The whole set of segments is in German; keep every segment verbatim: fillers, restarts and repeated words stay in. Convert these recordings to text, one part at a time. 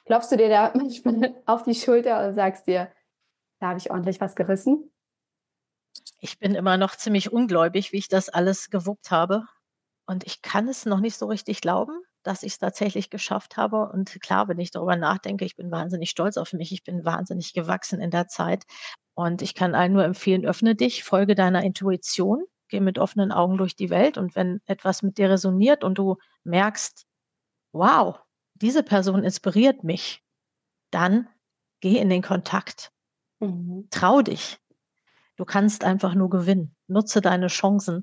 Klopfst du dir da manchmal auf die Schulter und sagst dir: „Da habe ich ordentlich was gerissen?“ Ich bin immer noch ziemlich ungläubig, wie ich das alles gewuppt habe. Und ich kann es noch nicht so richtig glauben, dass ich's tatsächlich geschafft habe. Und klar, wenn ich darüber nachdenke, ich bin wahnsinnig stolz auf mich. Ich bin wahnsinnig gewachsen in der Zeit. Und ich kann allen nur empfehlen, öffne dich, folge deiner Intuition, geh mit offenen Augen durch die Welt. Und wenn etwas mit dir resoniert und du merkst: „Wow, diese Person inspiriert mich“, dann geh in den Kontakt. Mhm. Trau dich. Du kannst einfach nur gewinnen. Nutze deine Chancen.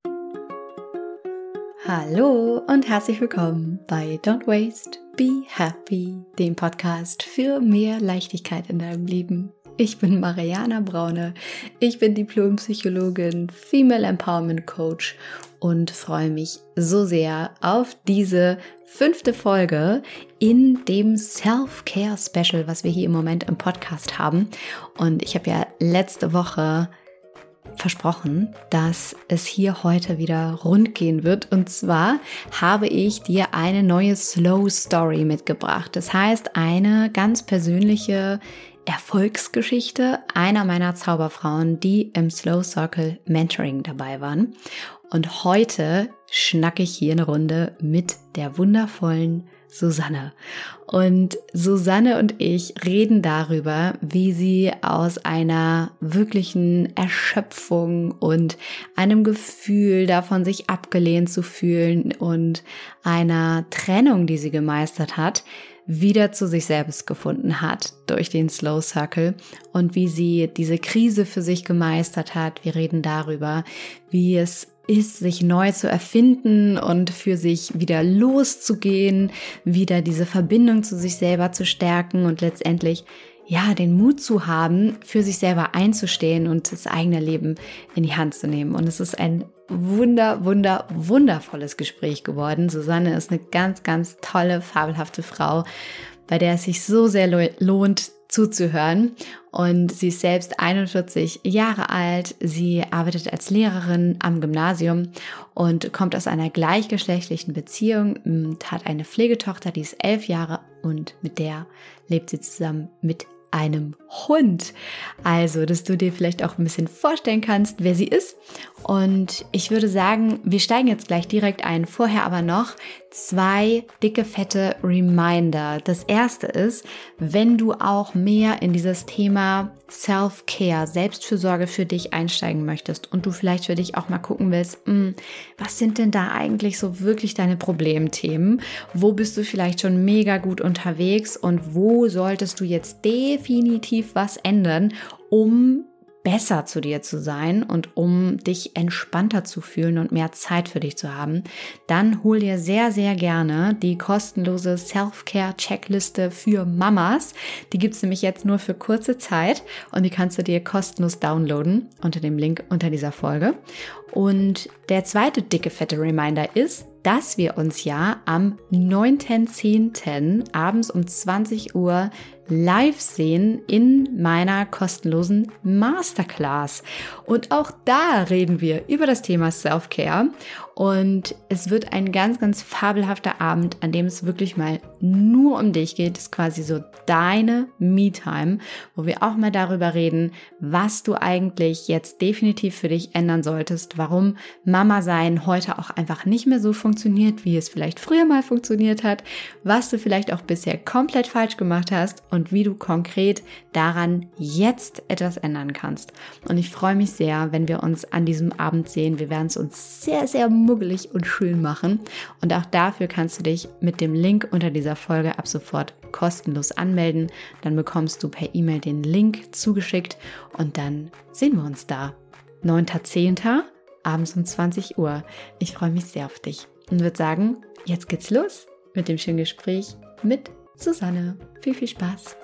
Hallo und herzlich willkommen bei Don't Waste, Be Happy, dem Podcast für mehr Leichtigkeit in deinem Leben. Ich bin Mariana Braune, ich bin Diplompsychologin, Female Empowerment Coach und freue mich so sehr auf diese fünfte Folge in dem Self-Care Special, was wir hier im Moment im Podcast haben. Und ich habe ja letzte Woche versprochen, dass es hier heute wieder rund gehen wird. Und zwar habe ich dir eine neue Slow Story mitgebracht. Das heißt, eine ganz persönliche Erfolgsgeschichte einer meiner Zauberfrauen, die im Slow Circle Mentoring dabei waren. Und heute schnacke ich hier eine Runde mit der wundervollen Susanne. Und Susanne und ich reden darüber, wie sie aus einer wirklichen Erschöpfung und einem Gefühl davon, sich abgelehnt zu fühlen und einer Trennung, die sie gemeistert hat, wieder zu sich selbst gefunden hat durch den Slow Circle und wie sie diese Krise für sich gemeistert hat. Wir reden darüber, wie es ist, sich neu zu erfinden und für sich wieder loszugehen, wieder diese Verbindung zu sich selber zu stärken und letztendlich ja den Mut zu haben, für sich selber einzustehen und das eigene Leben in die Hand zu nehmen. Und es ist ein wunder, wunder, wundervolles Gespräch geworden. Susanne ist eine ganz, ganz tolle, fabelhafte Frau, bei der es sich so sehr lohnt, zuzuhören. Und sie ist selbst einundvierzig Jahre alt. Sie arbeitet als Lehrerin am Gymnasium und kommt aus einer gleichgeschlechtlichen Beziehung und hat eine Pflegetochter, die ist elf Jahre und mit der lebt sie zusammen mit einem Hund. Also, dass du dir vielleicht auch ein bisschen vorstellen kannst, wer sie ist. Und ich würde sagen, wir steigen jetzt gleich direkt ein. Vorher aber noch zwei dicke, fette Reminder. Das erste ist, wenn du auch mehr in dieses Thema Self-Care, Selbstfürsorge für dich einsteigen möchtest und du vielleicht für dich auch mal gucken willst, mh, was sind denn da eigentlich so wirklich deine Problemthemen? Wo bist du vielleicht schon mega gut unterwegs und wo solltest du jetzt definitiv was ändern, um besser zu dir zu sein und um dich entspannter zu fühlen und mehr Zeit für dich zu haben, dann hol dir sehr, sehr gerne die kostenlose Self-Care-Checkliste für Mamas. Die gibt es nämlich jetzt nur für kurze Zeit und die kannst du dir kostenlos downloaden unter dem Link unter dieser Folge. Und der zweite dicke, fette Reminder ist, dass wir uns ja am neunten zehnten abends um zwanzig Uhr live sehen in meiner kostenlosen Masterclass. Und auch da reden wir über das Thema Self-Care. Und es wird ein ganz, ganz fabelhafter Abend, an dem es wirklich mal nur um dich geht. Das ist quasi so deine Me-Time, wo wir auch mal darüber reden, was du eigentlich jetzt definitiv für dich ändern solltest, warum Mama sein heute auch einfach nicht mehr so funktioniert, wie es vielleicht früher mal funktioniert hat, was du vielleicht auch bisher komplett falsch gemacht hast und wie du konkret daran jetzt etwas ändern kannst. Und ich freue mich sehr, wenn wir uns an diesem Abend sehen. Wir werden es uns sehr, sehr muggelig und schön machen. Und auch dafür kannst du dich mit dem Link unter dieser Folge ab sofort kostenlos anmelden. Dann bekommst du per E-Mail den Link zugeschickt und dann sehen wir uns da. neunten zehnten abends um zwanzig Uhr. Ich freue mich sehr auf dich und würde sagen, jetzt geht's los mit dem schönen Gespräch mit Susanne. Viel, viel Spaß!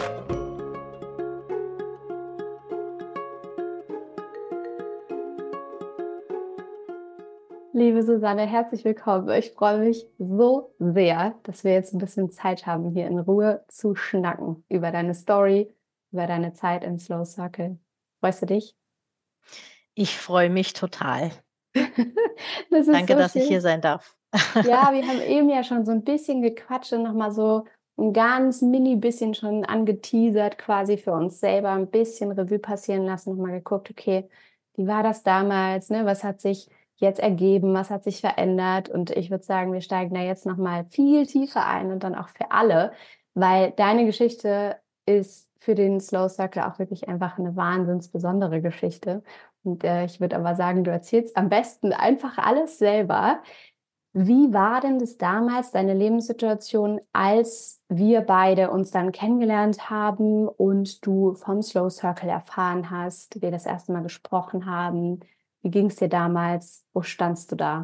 Liebe Susanne, herzlich willkommen. Ich freue mich so sehr, dass wir jetzt ein bisschen Zeit haben, hier in Ruhe zu schnacken über deine Story, über deine Zeit im Slow Circle. Freust du dich? Ich freue mich total. Das ist Danke, so dass ich hier schön. sein darf. Ja, wir haben eben ja schon so ein bisschen gequatscht und nochmal so ein ganz mini bisschen schon angeteasert quasi für uns selber, ein bisschen Revue passieren lassen, nochmal geguckt, okay, wie war das damals, ne? Was hat sich jetzt ergeben, was hat sich verändert? Und ich würde sagen, wir steigen da jetzt nochmal viel tiefer ein und dann auch für alle, weil deine Geschichte ist für den Slow Circle auch wirklich einfach eine wahnsinns besondere Geschichte. Und äh, ich würde aber sagen, du erzählst am besten einfach alles selber. Wie war denn das damals, deine Lebenssituation, als wir beide uns dann kennengelernt haben und du vom Slow Circle erfahren hast, wir das erste Mal gesprochen haben? Wie ging es dir damals? Wo standst du da?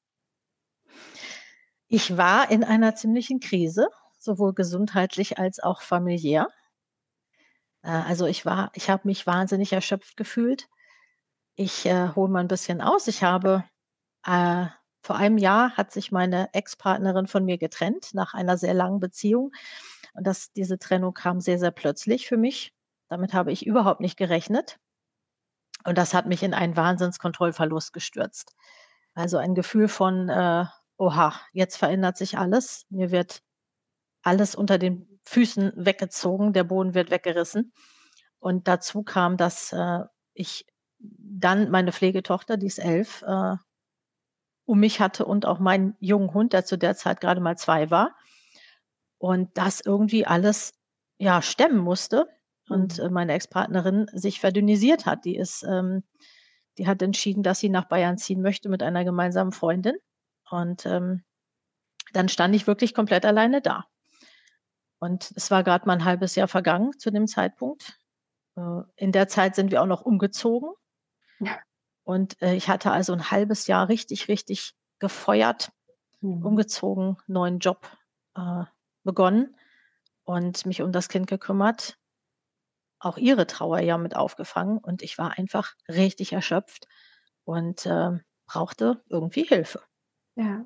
Ich war in einer ziemlichen Krise, sowohl gesundheitlich als auch familiär. Äh, also ich war ich habe mich wahnsinnig erschöpft gefühlt. Ich, äh, hole mal ein bisschen aus. Ich habe äh, vor einem Jahr hat sich meine Ex-Partnerin von mir getrennt nach einer sehr langen Beziehung. Und das diese Trennung kam sehr, sehr plötzlich für mich. Damit habe ich überhaupt nicht gerechnet. Und das hat mich in einen Wahnsinnskontrollverlust gestürzt. Also ein Gefühl von, äh: „Oha, jetzt verändert sich alles. Mir wird alles unter den Füßen weggezogen, der Boden wird weggerissen.“ Und dazu kam, dass, äh, ich dann meine Pflegetochter, die ist elf, äh, um mich hatte und auch meinen jungen Hund, der zu der Zeit gerade mal zwei war. Und das irgendwie alles, ja, stemmen musste und, Mhm. äh, meine Ex-Partnerin sich verdünnisiert hat. Die ist, ähm die hat entschieden, dass sie nach Bayern ziehen möchte mit einer gemeinsamen Freundin. Und, ähm, dann stand ich wirklich komplett alleine da. Und es war grad mal 'n halbes Jahr vergangen zu dem Zeitpunkt. Äh, in der Zeit sind wir auch noch umgezogen Ja. und, äh, ich hatte also 'n halbes Jahr richtig, richtig gefeuert, Mhm. umgezogen, neuen Job, äh, begonnen und mich um das Kind gekümmert, auch ihre Trauer ja mit aufgefangen und ich war einfach richtig erschöpft und, ähm, brauchte irgendwie Hilfe. Ja.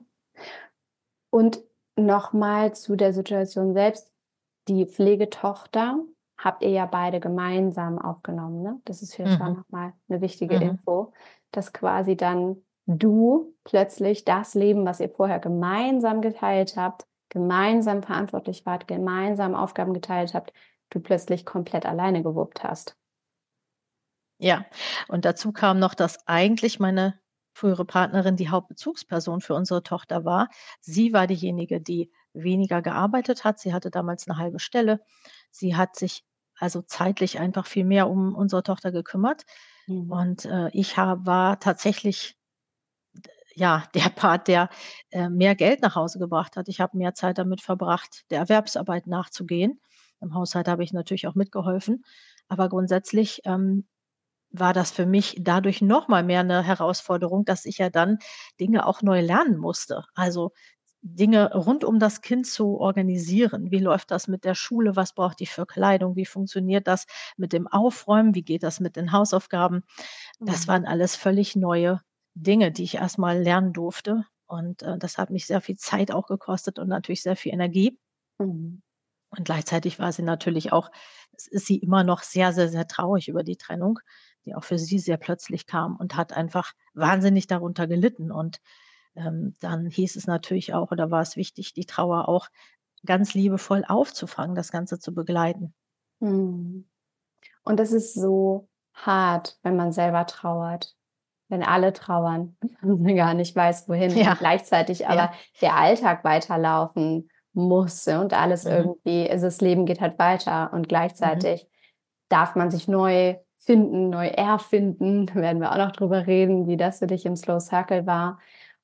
Und nochmal zu der Situation selbst. Die Pflegetochter habt ihr ja beide gemeinsam aufgenommen, ne? Das ist vielleicht auch Mhm, noch mal 'ne wichtige mhm. Info, dass quasi dann du plötzlich das Leben, was ihr vorher gemeinsam geteilt habt, gemeinsam verantwortlich wart, gemeinsam Aufgaben geteilt habt, du plötzlich komplett alleine gewuppt hast. Ja, und dazu kam noch, dass eigentlich meine frühere Partnerin die Hauptbezugsperson für unsere Tochter war. Sie war diejenige, die weniger gearbeitet hat. Sie hatte damals 'ne halbe Stelle. Sie hat sich also zeitlich einfach viel mehr um unsere Tochter gekümmert. Mhm. Und, äh, ich ha war tatsächlich, ja, der Part, der, äh, mehr Geld nach Hause gebracht hat. Ich habe mehr Zeit damit verbracht, der Erwerbsarbeit nachzugehen. Im Haushalt habe ich natürlich auch mitgeholfen, aber grundsätzlich, ähm, war das für mich dadurch noch mal mehr 'ne Herausforderung, dass ich ja dann Dinge auch neu lernen musste. Also, Dinge rund um das Kind zu organisieren. Wie läuft das mit der Schule? Was braucht die für Kleidung? Wie funktioniert das mit dem Aufräumen? Wie geht das mit den Hausaufgaben? Das Mhm. waren alles völlig neue Dinge, die ich erst mal lernen durfte. Und, äh, das hat mich sehr viel Zeit auch gekostet und natürlich sehr viel Energie. Mhm. Und gleichzeitig war sie natürlich auch es ist sie immer noch sehr, sehr, sehr traurig über die Trennung, die auch für sie sehr plötzlich kam und hat einfach wahnsinnig darunter gelitten. Und, ähm, dann hieß es natürlich auch oder war es wichtig, die Trauer auch ganz liebevoll aufzufangen, das Ganze zu begleiten. Mhm. Und das ist so hart, wenn man selber trauert, wenn alle trauern und man gar nicht weiß, wohin und Ja, gleichzeitig ja. aber der Alltag weiterlaufen muss und alles Mhm, irgendwie also, das Leben geht halt weiter und mhm. gleichzeitig darf man sich neu finden, neu erfinden. Da werden wir auch noch drüber reden, wie das für dich im Slow Circle war.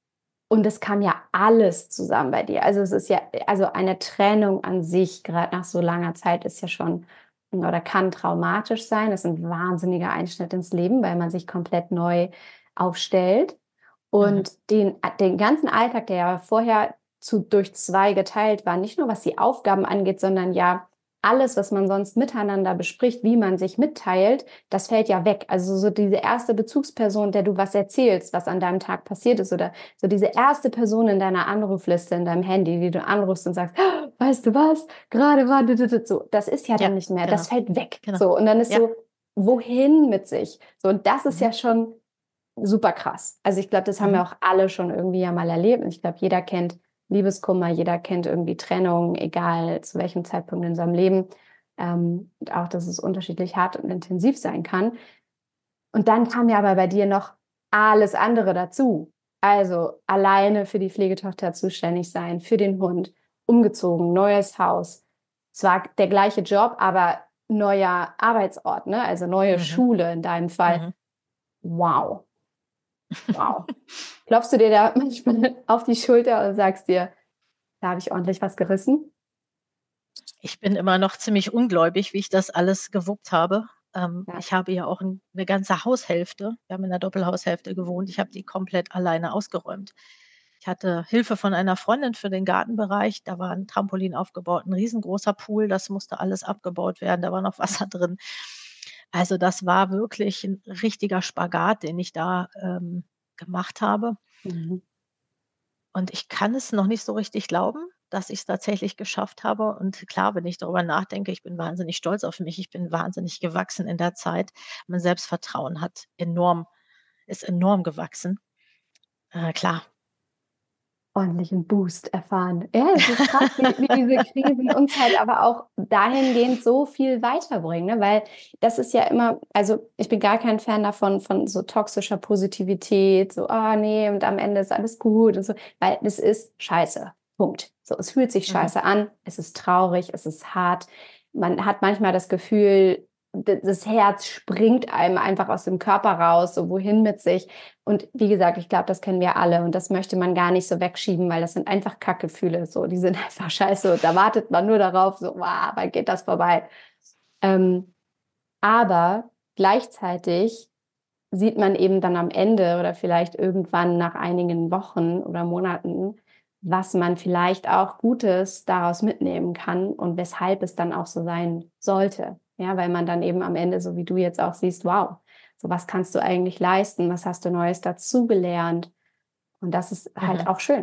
Und es kam ja alles zusammen bei dir. Also, es ist ja also, eine Trennung an sich, grad nach so langer Zeit, ist ja schon oder kann traumatisch sein. Das ist 'n wahnsinniger Einschnitt ins Leben, weil man sich komplett neu aufstellt. Mhm. Und den a den ganzen Alltag, der ja vorher zu durch zwei geteilt war, nicht nur was die Aufgaben angeht, sondern ja alles, was man sonst miteinander bespricht, wie man sich mitteilt, das fällt ja weg. Also, so diese erste Bezugsperson, der du was erzählst, was an deinem Tag passiert ist oder so diese erste Person in deiner Anrufliste in deinem Handy, die du anrufst und sagst: „Weißt du was? Grade war d d d“ so, das ist ja Ja, dann nicht mehr. genau, Das fällt weg. genau. So, und dann ist Ja. so: „Wohin mit sich?“ So, und das ist Mhm, ja schon super krass. Also, ich glaube, das haben wir mhm. auch alle schon irgendwie ja mal erlebt und ich glaube, jeder kennt Liebeskummer, jeder kennt irgendwie Trennung, egal zu welchem Zeitpunkt in seinem Leben. Ähm, und auch, dass es unterschiedlich hart und intensiv sein kann. Und dann kam ja aber bei dir noch alles andere dazu. Also alleine für die Pflegetochter zuständig sein, für den Hund, umgezogen, neues Haus. Zwar der gleiche Job, aber neuer Arbeitsort, ne? Also neue Mhm. Schule in deinem Fall. Mhm. Wow, wow. Klopfst du dir da manchmal auf die Schulter und sagst dir, da habe ich ordentlich was gerissen? Ich bin immer noch ziemlich ungläubig, wie ich das alles gewuppt habe. Ähm, Ja. ich habe ja auch 'n 'ne ganze Haushälfte, wir haben in 'ner Doppelhaushälfte gewohnt. Ich habe die komplett alleine ausgeräumt. Ich hatte Hilfe von einer Freundin für den Gartenbereich. Da war 'n Trampolin aufgebaut, 'n riesengroßer Pool, das musste alles abgebaut werden, da war noch Wasser drin. Also, das war wirklich 'n richtiger Spagat, den ich da, ähm, gemacht habe. Mhm. Und ich kann es noch nicht so richtig glauben, dass ich's tatsächlich geschafft habe. Und klar, wenn ich darüber nachdenke, ich bin wahnsinnig stolz auf mich. Ich bin wahnsinnig gewachsen in der Zeit. Mein Selbstvertrauen hat enorm ist enorm gewachsen. Äh, klar. Ordentlichen Boost erfahren. Ja, es ist krass, wie wie diese Krisen uns halt aber auch dahingehend so viel weiterbringen, ne? Weil das ist ja immer also, ich bin gar kein Fan davon, von so toxischer Positivität, so: „Ah ne, und am Ende ist alles gut“ und so, weil es ist scheiße. Punkt. So, es fühlt sich Mhm. scheiße an, es ist traurig, es ist hart. Man hat manchmal das Gefühl, d das Herz springt einem einfach aus dem Körper raus, so wohin mit sich. Und wie gesagt, ich glaube, das kennen wir alle und das möchte man gar nicht so wegschieben, weil das sind einfach Kackgefühle, so, die sind einfach scheiße und da wartet man nur darauf, so: „Ah, wann geht das vorbei?“ Ähm, aber gleichzeitig sieht man eben dann am Ende oder vielleicht irgendwann nach einigen Wochen oder Monaten, was man vielleicht auch Gutes daraus mitnehmen kann und weshalb es dann auch so sein sollte. Ja, weil man dann eben am Ende, so wie du jetzt auch siehst: „Wow, so was kannst du eigentlich leisten? Was hast du Neues dazugelernt?“ Und das ist halt Mhm. auch schön.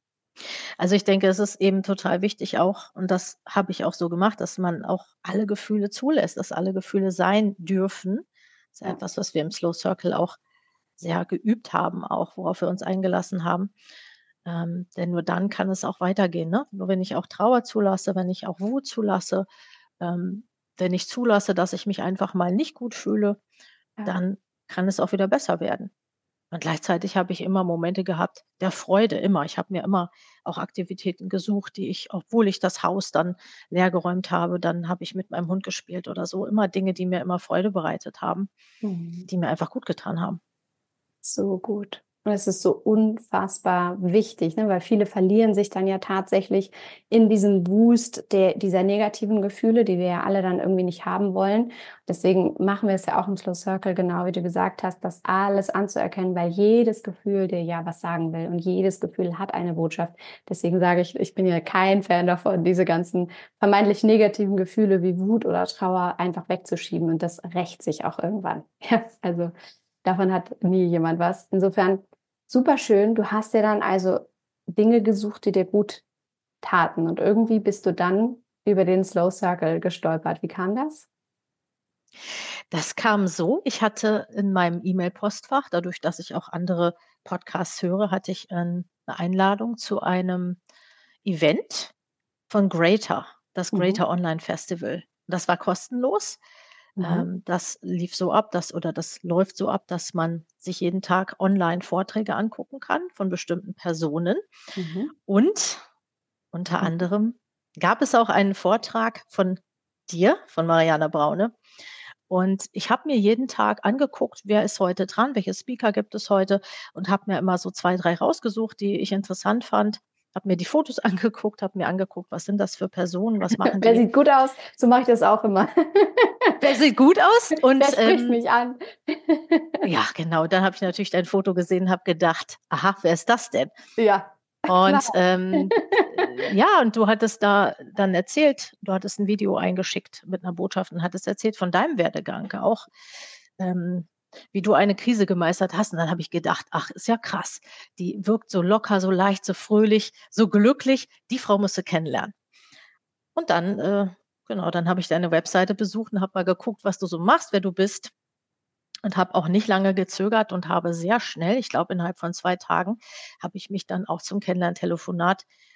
Also, ich denke, es ist eben total wichtig auch und das habe ich auch so gemacht, dass man auch alle Gefühle zulässt, dass alle Gefühle sein dürfen. Das ist ja Ja. etwas, was wir im Slow Circle auch sehr geübt haben, auch worauf wir uns eingelassen haben. Ähm, denn nur dann kann es auch weitergehen, ne? Nur wenn ich auch Trauer zulasse, wenn ich auch Wut zulasse, ähm, wenn ich zulasse, dass ich mich einfach mal nicht gut fühle, Ja. dann kann es auch wieder besser werden. Und gleichzeitig habe ich immer Momente gehabt der Freude, immer. Ich habe mir immer auch Aktivitäten gesucht, die ich obwohl ich das Haus dann leergeräumt habe, dann habe ich mit meinem Hund gespielt oder so. Immer Dinge, die mir immer Freude bereitet haben, Mhm. die mir einfach gut getan haben. So gut. Und es ist so unfassbar wichtig, ne, weil viele verlieren sich dann ja tatsächlich in diesem Wust der dieser negativen Gefühle, die wir ja alle dann irgendwie nicht haben wollen. Deswegen machen wir es ja auch im Slow Circle, genau wie du gesagt hast, das alles anzuerkennen, weil jedes Gefühl dir ja was sagen will und jedes Gefühl hat eine Botschaft. Deswegen sage ich, ich bin ja kein Fan davon, diese ganzen vermeintlich negativen Gefühle wie Wut oder Trauer einfach wegzuschieben und das rächt sich auch irgendwann. Ja, also davon hat nie jemand was. Insofern super schön. Du hast dir dann also Dinge gesucht, die dir gut taten und irgendwie bist du dann über den Slow Circle gestolpert. Wie kam das? Das kam so, ich hatte in meinem E-Mail-Postfach, dadurch, dass ich auch andere Podcasts höre, hatte ich, ähm, 'ne Einladung zu einem Event von Greater, das Mhm. Greater Online Festival. Das war kostenlos. Mhm. Ähm, das lief so ab, dass oder das läuft so ab, dass man sich jeden Tag online Vorträge angucken kann von bestimmten Personen. Mhm. Und unter Mhm. anderem gab es auch einen Vortrag von dir, von Mariana Braune. Und ich habe mir jeden Tag angeguckt, wer ist heute dran, welche Speaker gibt es heute und habe mir immer so zwei, drei rausgesucht, die ich interessant fand. Habe mir die Fotos angeguckt, habe mir angeguckt, was sind das für Personen, was machen Wer die? sieht gut aus? So mache ich das auch immer. Wer sieht gut aus? Wer Und, spricht ähm mich an? ja, genau, dann habe ich natürlich dein Foto gesehen, habe gedacht: „Aha, wer ist das denn?“ Ja, klar. Und, ähm, äh, ja, und du hattest da dann erzählt du hattest 'n Video eingeschickt mit 'ner Botschaft und hattest erzählt von deinem Werdegang auch, ähm, wie du eine Krise gemeistert hast. Und dann habe ich gedacht: „Ach, ist ja krass. Die wirkt so locker, so leicht, so fröhlich, so glücklich. Die Frau musst du kennenlernen.“ Und dann, äh genau, dann habe ich deine Webseite besucht und habe mal geguckt, was du so machst, wer du bist und habe auch nicht lange gezögert und habe sehr schnell, ich glaube innerhalb von zwei Tagen, habe ich mich dann auch zum Kennenlerntelefonat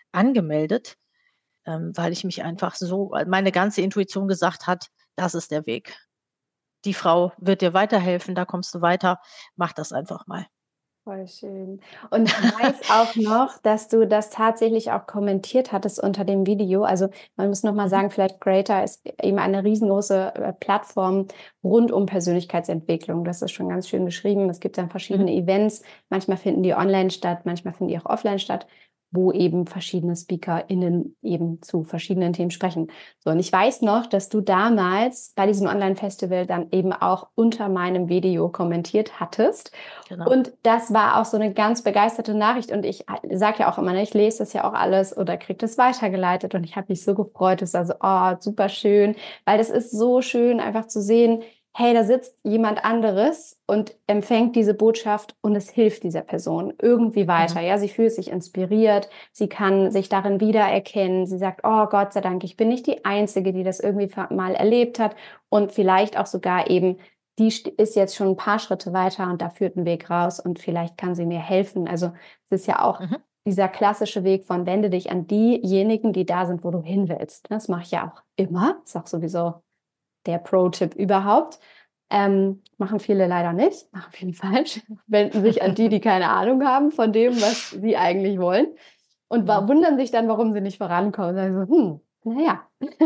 angemeldet, ähm, weil ich mich einfach so, weil meine ganze Intuition gesagt hat, das ist der Weg. Die Frau wird dir weiterhelfen, da kommst du weiter, mach das einfach mal. Voll schön. Und ich weiß auch noch, dass du das tatsächlich auch kommentiert hattest unter dem Video. Also man muss noch mal Mhm. sagen, vielleicht Greater ist eben eine riesengroße äh, Plattform rund um Persönlichkeitsentwicklung. Das ist schon ganz schön geschrieben. Es gibt dann verschiedene Mhm. Events. Manchmal finden die online statt, manchmal finden die auch offline statt, wo eben verschiedene SpeakerInnen eben zu verschiedenen Themen sprechen. So, und ich weiß noch, dass du damals bei diesem Online-Festival dann eben auch unter meinem Video kommentiert hattest. Genau. Und das war auch so eine ganz begeisterte Nachricht. Und ich sage ja auch immer, ne, ich lese das ja auch alles oder kriege das weitergeleitet. Und ich habe mich so gefreut. Es war so, oh, super schön. Weil das ist so schön, einfach zu sehen, hey, da sitzt jemand anderes und empfängt diese Botschaft und es hilft dieser Person irgendwie weiter. Mhm. Ja, sie fühlt sich inspiriert. Sie kann sich darin wiedererkennen. Sie sagt, oh, Gott sei Dank, ich bin nicht die Einzige, die das irgendwie mal erlebt hat. Und vielleicht auch sogar eben, die ist jetzt schon ein paar Schritte weiter und da führt ein Weg raus und vielleicht kann sie mir helfen. Also es ist ja auch Mhm. dieser klassische Weg von wende dich an diejenigen, die da sind, wo du hin willst. Das mache ich ja auch immer. Das ist auch sowieso der Pro-Tipp überhaupt. Ähm, machen viele leider nicht, machen viele falsch. Wenden sich an die, die keine Ahnung haben von dem, was sie eigentlich wollen und Mhm. wundern sich dann, warum sie nicht vorankommen. Sagen so, hm, naja.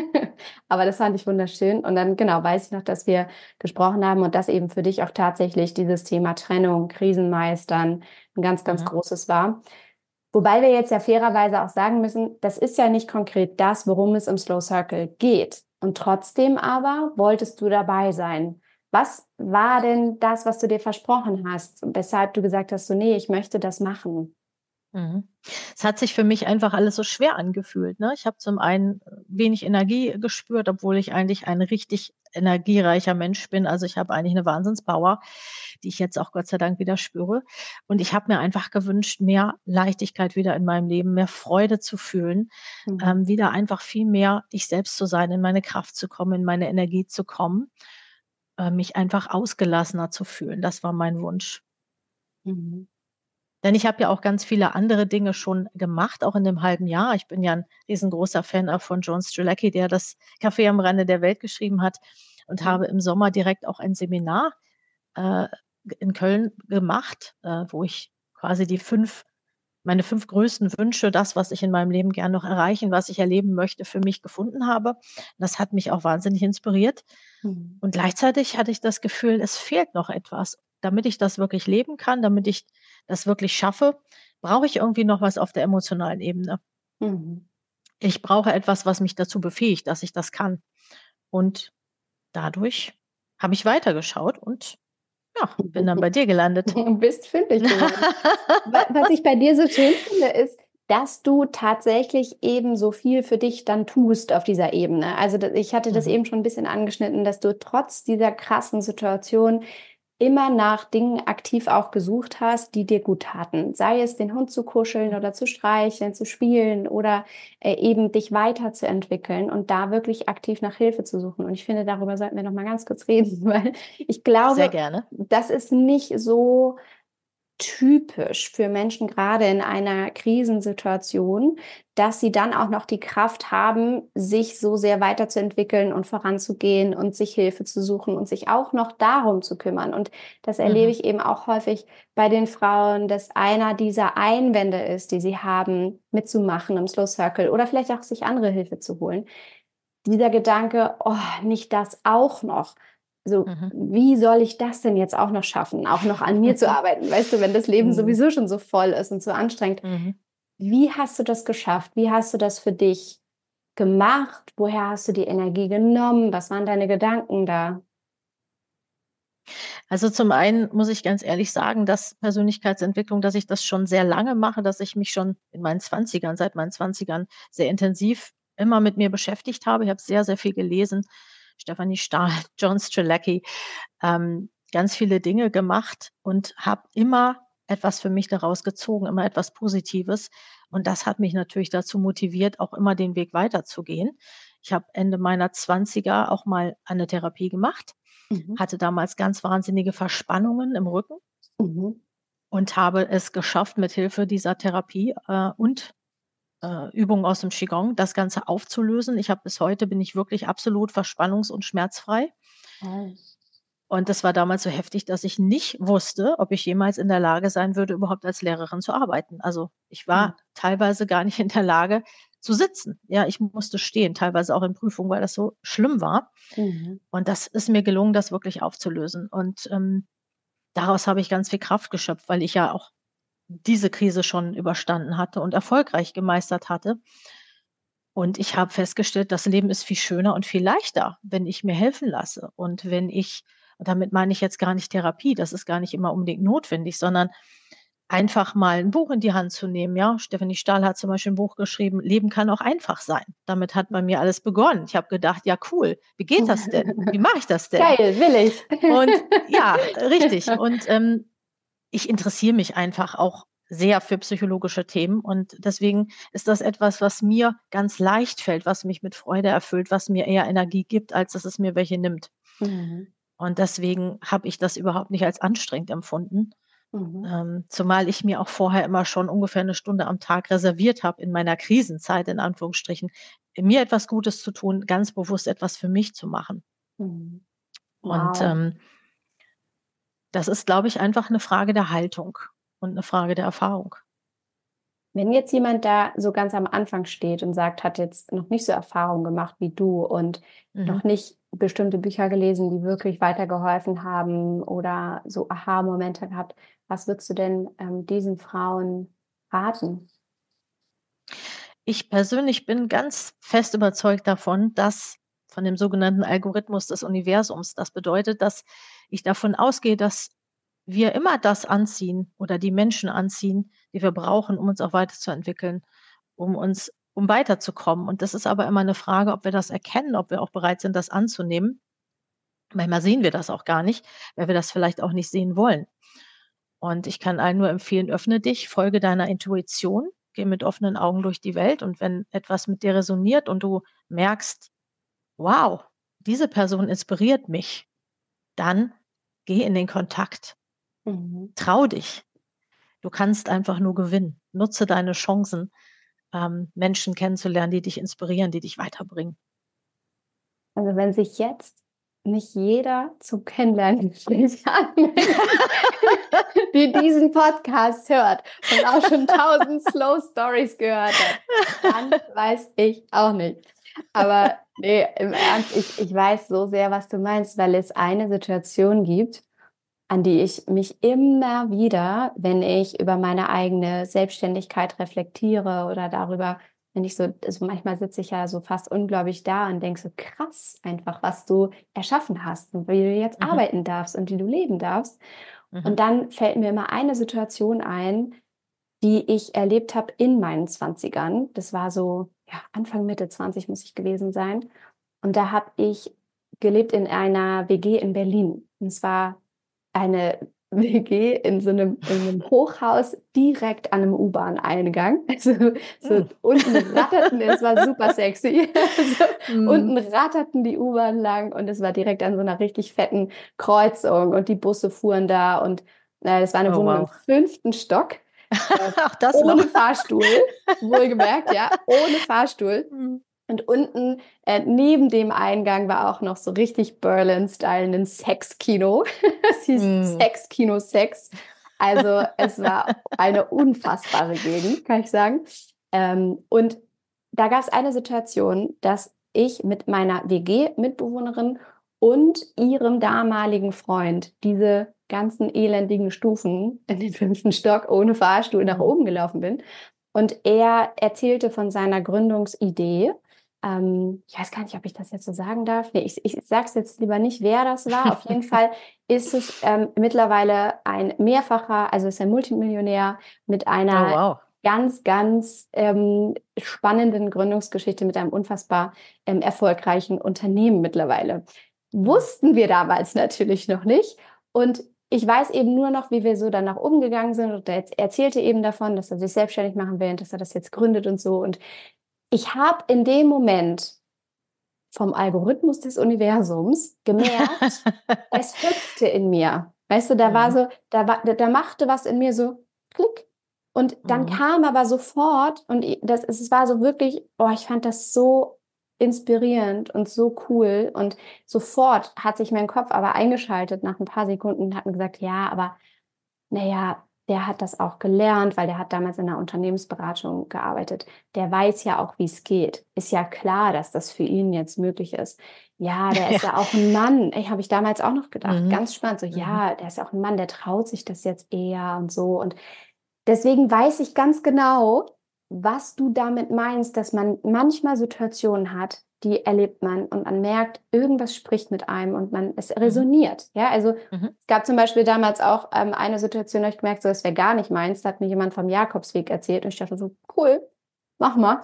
Aber das fand ich wunderschön. Und dann, genau, weiß ich noch, dass wir gesprochen haben und dass eben für dich auch tatsächlich dieses Thema Trennung, Krisenmeistern ein ganz, ganz Mhm. großes war. Wobei wir jetzt ja fairerweise auch sagen müssen, das ist ja nicht konkret das, worum es im Slow Circle geht. Und trotzdem aber wolltest du dabei sein. Was war denn das, was du dir versprochen hast, weshalb du gesagt hast, so, nee, ich möchte das machen? Mhm. Es hat sich für mich einfach alles so schwer angefühlt, ne? Ich habe zum einen wenig Energie gespürt, obwohl ich eigentlich ein richtig energiereicher Mensch bin. Also, ich habe eigentlich 'ne Wahnsinnspower, die ich jetzt auch Gott sei Dank wieder spüre. Und ich habe mir einfach gewünscht, mehr Leichtigkeit wieder in meinem Leben, mehr Freude zu fühlen, Mhm. ähm, wieder einfach viel mehr ich selbst zu sein, in meine Kraft zu kommen, in meine Energie zu kommen, äh, mich einfach ausgelassener zu fühlen. Das war mein Wunsch. Mhm. Denn ich habe ja auch ganz viele andere Dinge schon gemacht, auch in dem halben Jahr. Ich bin ja 'n riesengroßer Fan auch von John Strzelecki, der das Café am Rande der Welt geschrieben hat und Mhm. habe im Sommer direkt auch ein Seminar, äh, in Köln gemacht, äh, wo ich quasi die fünf meine fünf größten Wünsche, das, was ich in meinem Leben gern noch erreichen, was ich erleben möchte, für mich gefunden habe. Das hat mich auch wahnsinnig inspiriert. Mhm. Und gleichzeitig hatte ich das Gefühl, es fehlt noch etwas. Damit ich das wirklich leben kann, damit ich das wirklich schaffe, brauche ich irgendwie noch was auf der emotionalen Ebene. Mhm. Ich brauche etwas, was mich dazu befähigt, dass ich das kann. Und dadurch habe ich weitergeschaut und ja, bin dann bei dir gelandet. Du bist fündig geworden. Wa was ich bei dir so schön finde, ist, dass du tatsächlich eben so viel für dich dann tust auf dieser Ebene. Also, d ich hatte das Mhm. eben schon 'n bisschen angeschnitten, dass du trotz dieser krassen Situation immer nach Dingen aktiv auch gesucht hast, die dir gut taten. Sei es, den Hund zu kuscheln oder zu streicheln, zu spielen oder, äh, eben dich weiterzuentwickeln und da wirklich aktiv nach Hilfe zu suchen. Und ich finde, darüber sollten wir noch mal ganz kurz reden, weil ich Sehr glaube, gerne. das ist nicht so typisch für Menschen, gerade in einer Krisensituation, dass sie dann auch noch die Kraft haben, sich so sehr weiterzuentwickeln und voranzugehen und sich Hilfe zu suchen und sich auch noch darum zu kümmern. Und das erlebe Mhm. ich eben auch häufig bei den Frauen, dass einer dieser Einwände ist, die sie haben, mitzumachen im Slow Circle oder vielleicht auch sich andere Hilfe zu holen. Dieser Gedanke: „Oh, nicht das auch noch.“ So, Mhm. wie soll ich das denn jetzt auch noch schaffen, auch noch an mir zu arbeiten? Weißt du, wenn das Leben Mhm. sowieso schon so voll ist und so anstrengend. Mhm. Wie hast du das geschafft? Wie hast du das für dich gemacht? Woher hast du die Energie genommen? Was waren deine Gedanken da? Also, zum einen muss ich ganz ehrlich sagen, dass Persönlichkeitsentwicklung dass ich das schon sehr lange mache, dass ich mich schon in meinen Zwanzigern seit meinen Zwanzigern sehr intensiv immer mit mir beschäftigt habe. Ich habe sehr, sehr viel gelesen, Stefanie Stahl, John Strzelecki, ähm, ganz viele Dinge gemacht und habe immer etwas für mich daraus gezogen, immer etwas Positives. Und das hat mich natürlich dazu motiviert, auch immer den Weg weiterzugehen. Ich habe Ende meiner Zwanziger auch mal eine Therapie gemacht, Mhm. hatte damals ganz wahnsinnige Verspannungen im Rücken Mhm. und habe es geschafft, mit Hilfe dieser Therapie, äh, und äh, Übungen aus dem Qigong, das Ganze aufzulösen. Ich habe bis heute bin ich wirklich absolut verspannungs- und schmerzfrei. Oh. Und das war damals so heftig, dass ich nicht wusste, ob ich jemals in der Lage sein würde, überhaupt als Lehrerin zu arbeiten. Also ich war Mhm. teilweise gar nicht in der Lage zu sitzen. Ja, ich musste stehen, teilweise auch in Prüfungen, weil das so schlimm war. Mhm. Und das ist mir gelungen, das wirklich aufzulösen. Und ähm, daraus habe ich ganz viel Kraft geschöpft, weil ich ja auch diese Krise schon überstanden hatte und erfolgreich gemeistert hatte. Und ich habe festgestellt, das Leben ist viel schöner und viel leichter, wenn ich mir helfen lasse. Und wenn ich, damit meine ich jetzt gar nicht Therapie, das ist gar nicht immer unbedingt notwendig, sondern einfach mal ein Buch in die Hand zu nehmen. Ja, Stefanie Stahl hat zum Beispiel ein Buch geschrieben, Leben kann auch einfach sein. Damit hat bei mir alles begonnen. Ich habe gedacht, ja cool, wie geht das denn? Wie mache ich das denn? Geil, will ich. Und ja, richtig. Und ähm, ich interessiere mich einfach auch sehr für psychologische Themen und deswegen ist das etwas, was mir ganz leicht fällt, was mich mit Freude erfüllt, was mir eher Energie gibt, als dass es mir welche nimmt. Mhm. Und deswegen habe ich das überhaupt nicht als anstrengend empfunden, Mhm. ähm, zumal ich mir auch vorher immer schon ungefähr eine Stunde am Tag reserviert habe in meiner Krisenzeit, in Anführungsstrichen, mir etwas Gutes zu tun, ganz bewusst etwas für mich zu machen. Mhm. Und Wow. ähm, das ist, glaube ich, einfach eine Frage der Haltung und eine Frage der Erfahrung. Wenn jetzt jemand da so ganz am Anfang steht und sagt, hat jetzt noch nicht so Erfahrung gemacht wie du und Mhm. noch nicht bestimmte Bücher gelesen, die wirklich weitergeholfen haben oder so Aha-Momente gehabt, was würdest du denn ähm, diesen Frauen raten? Ich persönlich bin ganz fest überzeugt davon, dass von dem sogenannten Algorithmus des Universums. Das bedeutet, dass ich davon ausgehe, dass wir immer das anziehen oder die Menschen anziehen, die wir brauchen, um uns auch weiterzuentwickeln, um uns um weiterzukommen. Und das ist aber immer eine Frage, ob wir das erkennen, ob wir auch bereit sind, das anzunehmen. Manchmal sehen wir das auch gar nicht, weil wir das vielleicht auch nicht sehen wollen. Und ich kann allen nur empfehlen, öffne dich, folge deiner Intuition, geh mit offenen Augen durch die Welt. Und wenn etwas mit dir resoniert und du merkst, wow, diese Person inspiriert mich, dann geh in den Kontakt. Mhm. Trau dich. Du kannst einfach nur gewinnen. Nutze deine Chancen, ähm, Menschen kennenzulernen, die dich inspirieren, die dich weiterbringen. Also wenn sich jetzt nicht jeder zum Kennenlerngespräch anmeldet, die diesen Podcast hört und auch schon tausend Slow Stories gehört hat, dann weiß ich auch nicht. Aber nee, im Ernst, ich, ich weiß so sehr, was du meinst, weil es eine Situation gibt, an die ich mich immer wieder, wenn ich über meine eigene Selbstständigkeit reflektiere oder darüber, wenn ich so, also manchmal sitze ich ja so fast ungläubig da und denke so krass einfach, was du erschaffen hast und wie du jetzt Mhm, arbeiten darfst und wie du leben darfst. mhm, Und dann fällt mir immer eine Situation ein, die ich erlebt habe in meinen Zwanzigern. Das war so, ja, Anfang, Mitte zwanzig muss ich gewesen sein. Und da habe ich gelebt in einer W G in Berlin. Und es war eine W G in so einem, in einem Hochhaus direkt an einem U-Bahn-Eingang. Also so mhm. unten ratterten, es war super sexy. Also, Mhm. unten ratterten die U-Bahn lang und es war direkt an so einer richtig fetten Kreuzung und die Busse fuhren da und äh, es war eine Oh, Wohnung im wow. fünften Stock. Äh, Auch das noch. ohne Fahrstuhl, wohlgemerkt, ja, ohne Fahrstuhl. Mhm. Und unten äh, neben dem Eingang war auch noch so richtig Berlin-Style ein Sexkino. Es hieß Mhm. Sexkino Sex. Also es war eine unfassbare Gegend, kann ich sagen. Ähm, und da gab es eine Situation, dass ich mit meiner W G-Mitbewohnerin und ihrem damaligen Freund diese ganzen elendigen Stufen in den fünften Stock ohne Fahrstuhl nach Mhm. oben gelaufen bin. Und er erzählte von seiner Gründungsidee. Ähm, ich weiß gar nicht, ob ich das jetzt so sagen darf. Nee, ich, ich sage es jetzt lieber nicht, wer das war. Auf jeden Fall ist es ähm, mittlerweile ein mehrfacher, also ist ein Multimillionär mit Oh, einer wow. ganz, ganz ähm, spannenden Gründungsgeschichte mit einem unfassbar ähm, erfolgreichen Unternehmen mittlerweile. Mhm. Wussten wir damals natürlich noch nicht. Und ich weiß eben nur noch, wie wir so dann nach oben gegangen sind. Und er erzählte eben davon, dass er sich selbstständig machen will und dass er das jetzt gründet und so. Und ich habe in dem Moment vom Algorithmus des Universums gemerkt, es hüpfte in mir. Weißt du, da war Mhm. so, da war, da machte was in mir so Klick. Und dann Mhm. kam aber sofort, und i- das, es war so wirklich, oh, ich fand das so inspirierend und so cool. Und sofort hat sich mein Kopf aber eingeschaltet nach ein paar Sekunden und hat mir gesagt, ja, aber naja, der hat das auch gelernt, weil der hat damals in der Unternehmensberatung gearbeitet. Der weiß ja auch, wie es geht. Ist ja klar, dass das für ihn jetzt möglich ist. Ja, der Ja. ist ja auch ein Mann. Ich habe ich damals auch noch gedacht. Mhm. Ganz spannend. So, Mhm. ja, der ist ja auch ein Mann, der traut sich das jetzt eher und so. Und deswegen weiß ich ganz genau, was du damit meinst, dass man manchmal Situationen hat, die erlebt man und man merkt, irgendwas spricht mit einem und man, es Mhm. resoniert. Ja, also Mhm. es gab zum Beispiel damals auch ähm, eine Situation, da habe ich gemerkt, so, das wäre gar nicht meins. Da hat mir jemand vom Jakobsweg erzählt und ich dachte so, cool, mach mal.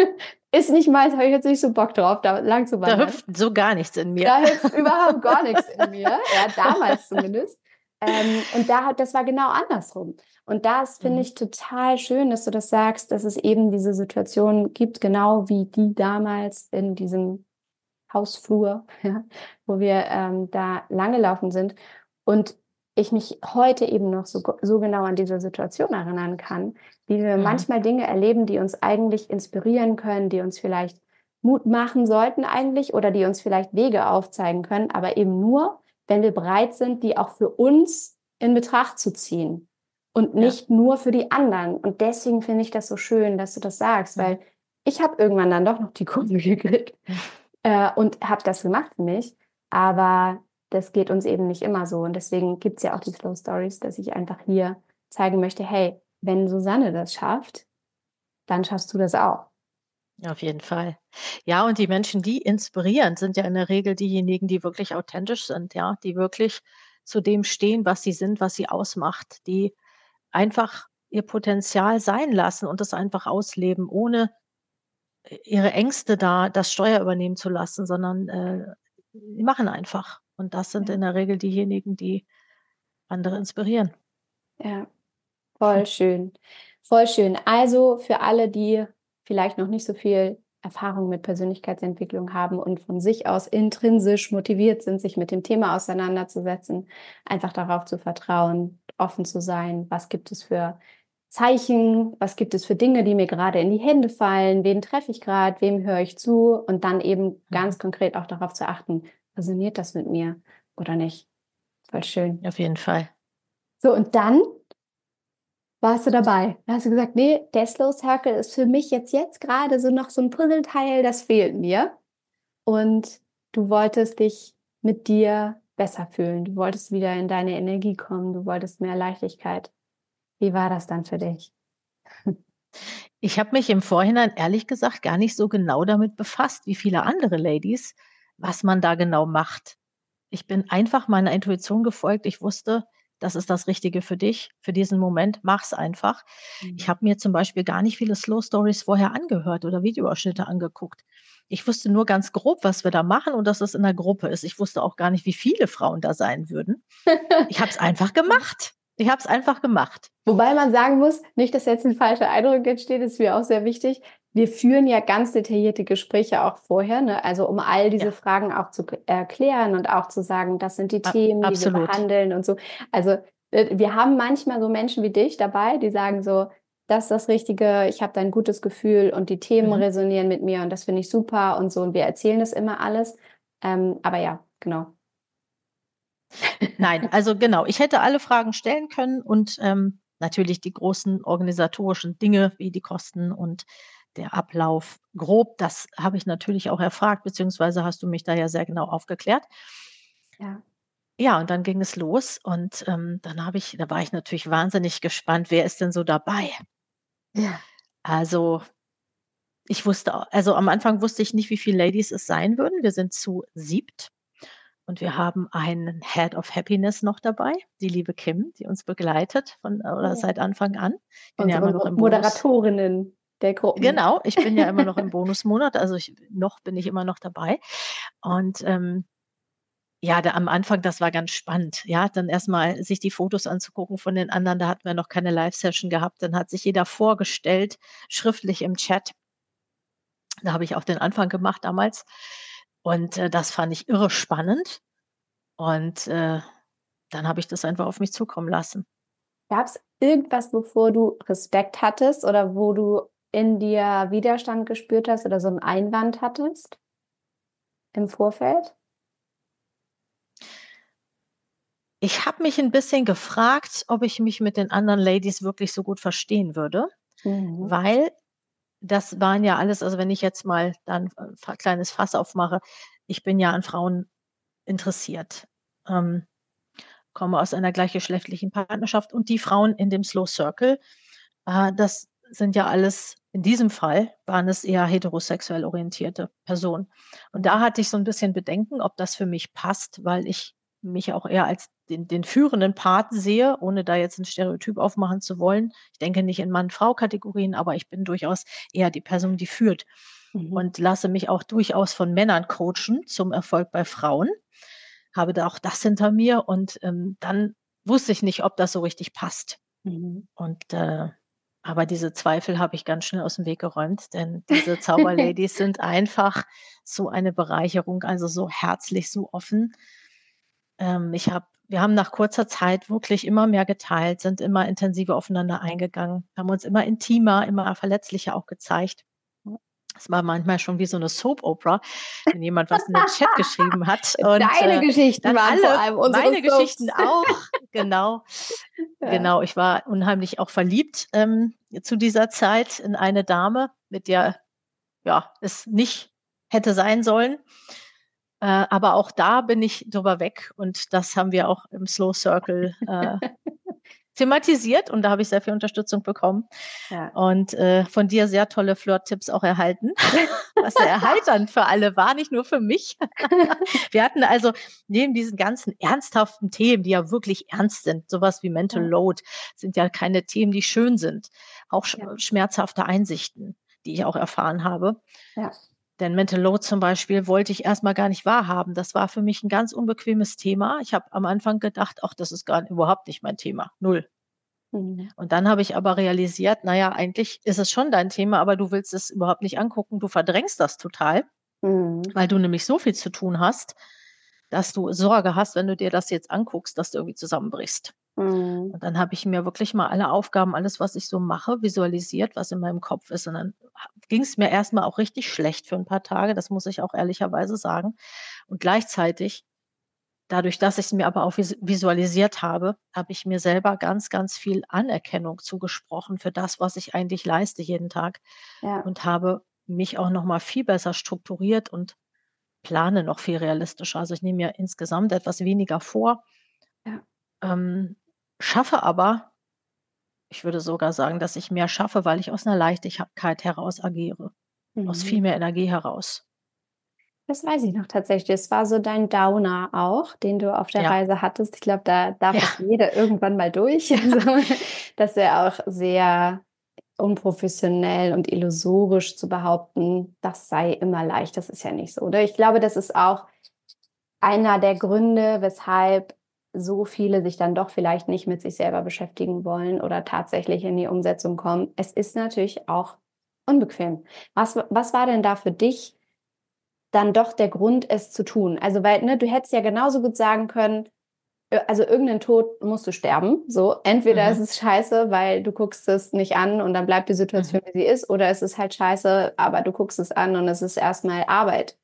Ist nicht meins, habe ich jetzt nicht so Bock drauf, da lang zu Da wandern. hüpft so gar nichts in mir. Da hilft überhaupt gar nichts in mir, ja, damals zumindest. Ähm, und da hat, das war genau andersrum. Und das finde Mhm. ich total schön, dass du das sagst, dass es eben diese Situation gibt, genau wie die damals in diesem Hausflur, ja, wo wir ähm, da langgelaufen sind. Und ich mich heute eben noch so, so genau an diese Situation erinnern kann, wie wir Mhm. manchmal Dinge erleben, die uns eigentlich inspirieren können, die uns vielleicht Mut machen sollten eigentlich oder die uns vielleicht Wege aufzeigen können, aber eben nur, wenn wir bereit sind, die auch für uns in Betracht zu ziehen und Ja. nicht nur für die anderen. Und deswegen finde ich das so schön, dass du das sagst, Mhm. weil ich habe irgendwann dann doch noch die Kurve gekriegt äh, und habe das gemacht für mich, aber das geht uns eben nicht immer so. Und deswegen gibt es ja auch die Slow Stories, dass ich einfach hier zeigen möchte, hey, wenn Susanne das schafft, dann schaffst du das auch. Auf jeden Fall. Ja, und die Menschen, die inspirieren, sind ja in der Regel diejenigen, die wirklich authentisch sind, ja, die wirklich zu dem stehen, was sie sind, was sie ausmacht, die einfach ihr Potenzial sein lassen und es einfach ausleben, ohne äh, ihre Ängste da das Steuer übernehmen zu lassen, sondern äh, die machen einfach. Und das sind Ja, in der Regel diejenigen, die andere inspirieren. ja. Voll schön. Voll schön. Also für alle, die vielleicht noch nicht so viel Erfahrung mit Persönlichkeitsentwicklung haben und von sich aus intrinsisch motiviert sind, sich mit dem Thema auseinanderzusetzen, einfach darauf zu vertrauen, offen zu sein. Was gibt es für Zeichen? Was gibt es für Dinge, die mir gerade in die Hände fallen? Wen treffe ich gerade? Wem höre ich zu? Und dann eben Mhm. ganz konkret auch darauf zu achten, resoniert das mit mir oder nicht? Voll schön. Auf jeden Fall. So, und dann warst du dabei? Da hast du gesagt: „Nee, der Slow Circle ist für mich jetzt jetzt gerade so noch so ein Puzzleteil, das fehlt mir.“ Und du wolltest dich mit dir besser fühlen. Du wolltest wieder in deine Energie kommen. Du wolltest mehr Leichtigkeit. Wie war das dann für dich? Ich habe mich im Vorhinein ehrlich gesagt gar nicht so genau damit befasst, wie viele andere Ladies, was man da genau macht. Ich bin einfach meiner Intuition gefolgt. Ich wusste, das ist das Richtige für dich, für diesen Moment. Mach's einfach. Ich Mhm. habe mir zum Beispiel gar nicht viele Slow Stories vorher angehört oder Videoausschnitte angeguckt. Ich wusste nur ganz grob, was wir da machen und dass es in der Gruppe ist. Ich wusste auch gar nicht, wie viele Frauen da sein würden. Ich habe es einfach gemacht. Ich habe es einfach gemacht. Wobei man sagen muss, nicht, dass jetzt ein falscher Eindruck entsteht, ist mir auch sehr wichtig. Wir führen ja ganz detaillierte Gespräche auch vorher, ne? Also um all diese Ja, Fragen auch zu k- erklären und auch zu sagen, das sind die a- Themen, die wir absolut. behandeln und so. Also äh, wir haben manchmal so Menschen wie dich dabei, die sagen so, das ist das Richtige, ich habe da ein gutes Gefühl und die Themen Mhm. resonieren mit mir und das finde ich super und so. Und wir erzählen das immer alles. Ähm, aber ja, genau. Nein, also genau, ich hätte alle Fragen stellen können und ähm, natürlich die großen organisatorischen Dinge wie die Kosten und der Ablauf grob, das habe ich natürlich auch erfragt, beziehungsweise hast du mich da ja sehr genau aufgeklärt. Ja. Ja, und dann ging es los und ähm, dann habe ich, da war ich natürlich wahnsinnig gespannt, wer ist denn so dabei? Ja. Also ich wusste, au- also am Anfang wusste ich nicht, wie viele Ladies es sein würden. Wir sind zu siebt. Und wir haben einen Head of Happiness noch dabei, die liebe Kim, die uns begleitet von oder Oh. seit Anfang an. Ich bin ja immer noch Unsere im Bonus. Moderatorinnen der Gruppen. Genau, ich bin ja immer noch im Bonusmonat, also ich noch bin ich immer noch dabei. Und, ähm, ja, da am Anfang, das war ganz spannend, ja, dann erst mal sich die Fotos anzugucken von den anderen. Da hatten wir noch keine Live-Session gehabt. Dann hat sich jeder vorgestellt, schriftlich im Chat. Da habe ich auch den Anfang gemacht damals. Und, äh, das fand ich irre spannend. Und, äh, dann habe ich das einfach auf mich zukommen lassen. Gab es irgendwas, wovor du Respekt hattest oder wo du in dir Widerstand gespürt hast oder so einen Einwand hattest im Vorfeld? Ich habe mich ein bisschen gefragt, ob ich mich mit den anderen Ladies wirklich so gut verstehen würde, Mhm. weil das waren ja alles, also wenn ich jetzt mal dann ein fa kleines Fass aufmache, ich bin ja an Frauen interessiert, ähm, komme aus einer gleichgeschlechtlichen Partnerschaft und die Frauen in dem Slow Circle, äh, das sind ja alles, in diesem Fall waren es eher heterosexuell orientierte Personen. Und da hatte ich so ein bisschen Bedenken, ob das für mich passt, weil ich mich auch eher als den den führenden Part sehe, ohne da jetzt ein Stereotyp aufmachen zu wollen. Ich denke nicht in Mann-Frau-Kategorien, aber ich bin durchaus eher die Person, die führt Mhm. und lasse mich auch durchaus von Männern coachen zum Erfolg bei Frauen. Habe da auch das hinter mir und, ähm, dann wusste ich nicht, ob das so richtig passt. Mhm. Und, äh aber diese Zweifel habe ich ganz schnell aus dem Weg geräumt, denn diese Zauberladies sind einfach so eine Bereicherung, also so herzlich, so offen. Ähm, ich habe wir haben nach kurzer Zeit wirklich immer mehr geteilt, sind immer intensiver aufeinander eingegangen, haben uns immer intimer, immer verletzlicher auch gezeigt. Es war manchmal schon wie so 'ne Soap Opera, wenn jemand was in den Chat geschrieben hat und, Deine äh, Geschichten dann waren vor alle allem unsere meine Geschichten Soaps. auch, genau. Ja. Genau, ich war unheimlich auch verliebt, ähm, zu dieser Zeit in eine Dame, mit der, ja, es nicht hätte sein sollen. Äh, aber auch da bin ich drüber weg und das haben wir auch im Slow Circle, äh, thematisiert und da habe ich sehr viel Unterstützung bekommen Ja. und, äh, von dir sehr tolle Flirt-Tipps auch erhalten, was sehr erheiternd für alle war, nicht nur für mich. Wir hatten also neben diesen ganzen ernsthaften Themen, die ja wirklich ernst sind, sowas wie Mental Ja. Load sind ja keine Themen, die schön sind, auch sch Ja. schmerzhafte Einsichten, die ich auch erfahren habe. Ja. Denn Mental Load zum Beispiel wollte ich erst mal gar nicht wahrhaben. Das war für mich 'n ganz unbequemes Thema. Ich habe am Anfang gedacht: „Ach, das ist gar überhaupt nicht mein Thema, null." Mhm. Und dann habe ich aber realisiert, na ja, eigentlich ist es schon dein Thema, aber du willst es überhaupt nicht angucken. Du verdrängst das total, Mhm. weil du nämlich so viel zu tun hast, dass du Sorge hast, wenn du dir das jetzt anguckst, dass du irgendwie zusammenbrichst. Mhm. Und dann habe ich mir wirklich mal alle Aufgaben, alles, was ich so mache, visualisiert, was in meinem Kopf ist. Und dann ging es mir erst mal auch richtig schlecht für 'n paar Tage, das muss ich auch ehrlicherweise sagen. Und gleichzeitig, dadurch, dass ich's mir aber auch vis visualisiert habe, habe ich mir selber ganz, ganz viel Anerkennung zugesprochen für das, was ich eigentlich leiste jeden Tag Ja. und habe mich auch noch mal viel besser strukturiert und plane noch viel realistischer. Also, ich nehme mir insgesamt etwas weniger vor, Ja. ähm, schaffe aber ich würde sogar sagen, dass ich mehr schaffe, weil ich aus 'ner Leichtigkeit heraus agiere, aus viel Mhm. mehr Energie heraus. Das weiß ich noch tatsächlich. Es war so dein Downer auch, den du auf der Ja, Reise hattest. Ich glaube, da darf ja, auch jeder irgendwann mal durch. Also, das wäre auch sehr unprofessionell und illusorisch zu behaupten, das sei immer leicht. Das ist ja nicht so, oder? Ich glaube, das ist auch einer der Gründe, weshalb so viele sich dann doch vielleicht nicht mit sich selber beschäftigen wollen oder tatsächlich in die Umsetzung kommen. Es ist natürlich auch unbequem. Was was war denn da für dich dann doch der Grund, es zu tun? Also, weil, ne, du hättest ja genauso gut sagen können, äh, also, irgendeinen Tod musst du sterben, so. Entweder ist mhm, es scheiße, weil du guckst es nicht an und dann bleibt die mhm. Situation, wie sie ist, oder es ist halt scheiße, aber du guckst es an und es ist erst mal Arbeit.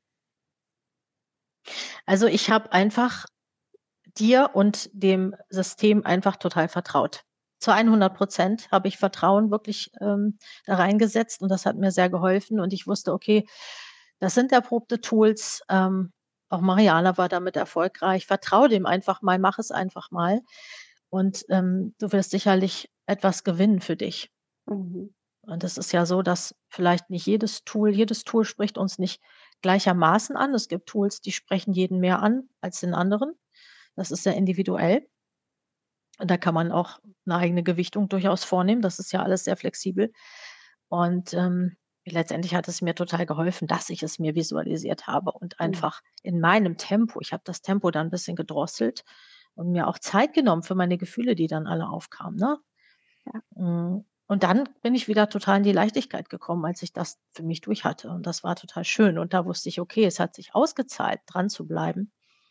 Also, ich habe einfach dir und dem System einfach total vertraut. Zu hundert habe ich Vertrauen wirklich, ähm, da reingesetzt und das hat mir sehr geholfen und ich wusste: „Okay, das sind erprobte Tools." Ähm, auch Mariana war damit erfolgreich. Vertraue dem einfach mal, mach es einfach mal und, ähm, du wirst sicherlich etwas gewinnen für dich. Mhm. Und es ist ja so, dass vielleicht nicht jedes Tool jedes Tool spricht uns nicht gleichermaßen an. Es gibt Tools, die sprechen jeden mehr an als den anderen. Das ist sehr individuell. Und da kann man auch 'ne eigene Gewichtung durchaus vornehmen. Das ist ja alles sehr flexibel. Und, ähm, letztendlich hat es mir total geholfen, dass ich es mir visualisiert habe und Mhm. einfach in meinem Tempo. Ich habe das Tempo dann 'n bisschen gedrosselt und mir auch Zeit genommen für meine Gefühle, die dann alle aufkamen, ne? Ja. Hm, und dann bin ich wieder total in die Leichtigkeit gekommen, als ich das für mich durch hatte. Und das war total schön. Und da wusste ich: „Okay, es hat sich ausgezahlt, dran zu bleiben."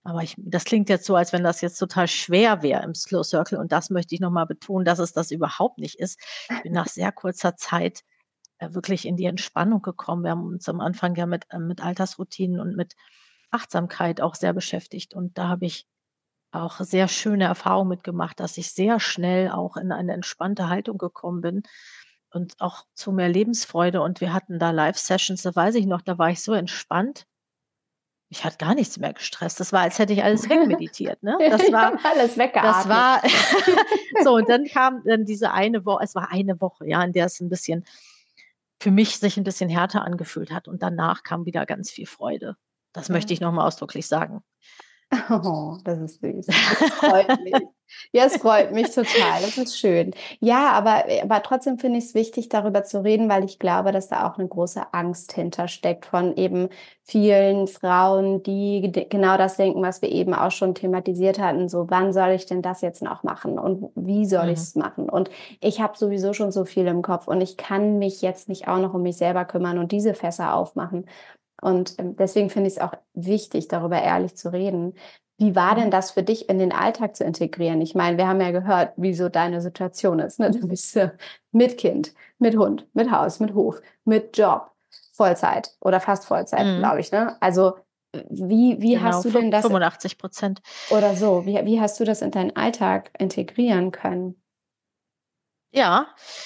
Aber ich, das klingt jetzt so, als wenn das jetzt total schwer wäre im Slow Circle. Und das möchte ich nochmal betonen, dass es das überhaupt nicht ist. Ich bin nach sehr kurzer Zeit äh, wirklich in die Entspannung gekommen. Wir haben uns am Anfang ja mit, äh, mit Alltagsroutinen und mit Achtsamkeit auch sehr beschäftigt. Und da habe ich auch sehr schöne Erfahrungen mitgemacht, dass ich sehr schnell auch in eine entspannte Haltung gekommen bin und auch zu mehr Lebensfreude. Und wir hatten da Live-Sessions, da weiß ich noch, da war ich so entspannt. Mich hat gar nichts mehr gestresst. Das war, als hätte ich alles wegmeditiert, ne? Das Ich war, habe alles das weggeatmet. war, so, und dann kam dann diese eine Woche, es war eine Woche, ja, in der es ein bisschen, für mich sich ein bisschen härter angefühlt hat. Und danach kam wieder ganz viel Freude. Das möchte Ja. ich nochmal ausdrücklich sagen. Oh, das ist süß. Das freut mich. Ja, es freut mich total. Das ist schön. Ja, aber, aber trotzdem finde ich es wichtig, darüber zu reden, weil ich glaube, dass da auch eine große Angst hintersteckt von eben vielen Frauen, die ged- genau das denken, was wir eben auch schon thematisiert hatten. So, wann soll ich denn das jetzt noch machen und wie soll ich Mhm. es machen? Und ich habe sowieso schon so viel im Kopf und ich kann mich jetzt nicht auch noch um mich selber kümmern und diese Fässer aufmachen. Und ähm, deswegen finde ich es auch wichtig, darüber ehrlich zu reden. Wie war denn Mhm. das für dich in den Alltag zu integrieren? Ich meine, wir haben ja gehört, wie so deine Situation ist. Ne? Du bist äh, mit Kind, mit Hund, mit Haus, mit Hof, mit Job, Vollzeit oder fast Vollzeit, Mhm. glaube ich. Ne? Also äh, wie, wie Genau, hast du denn das fünfundachtzig Prozent. oder so, wie, wie hast du das in deinen Alltag integrieren können? Ja,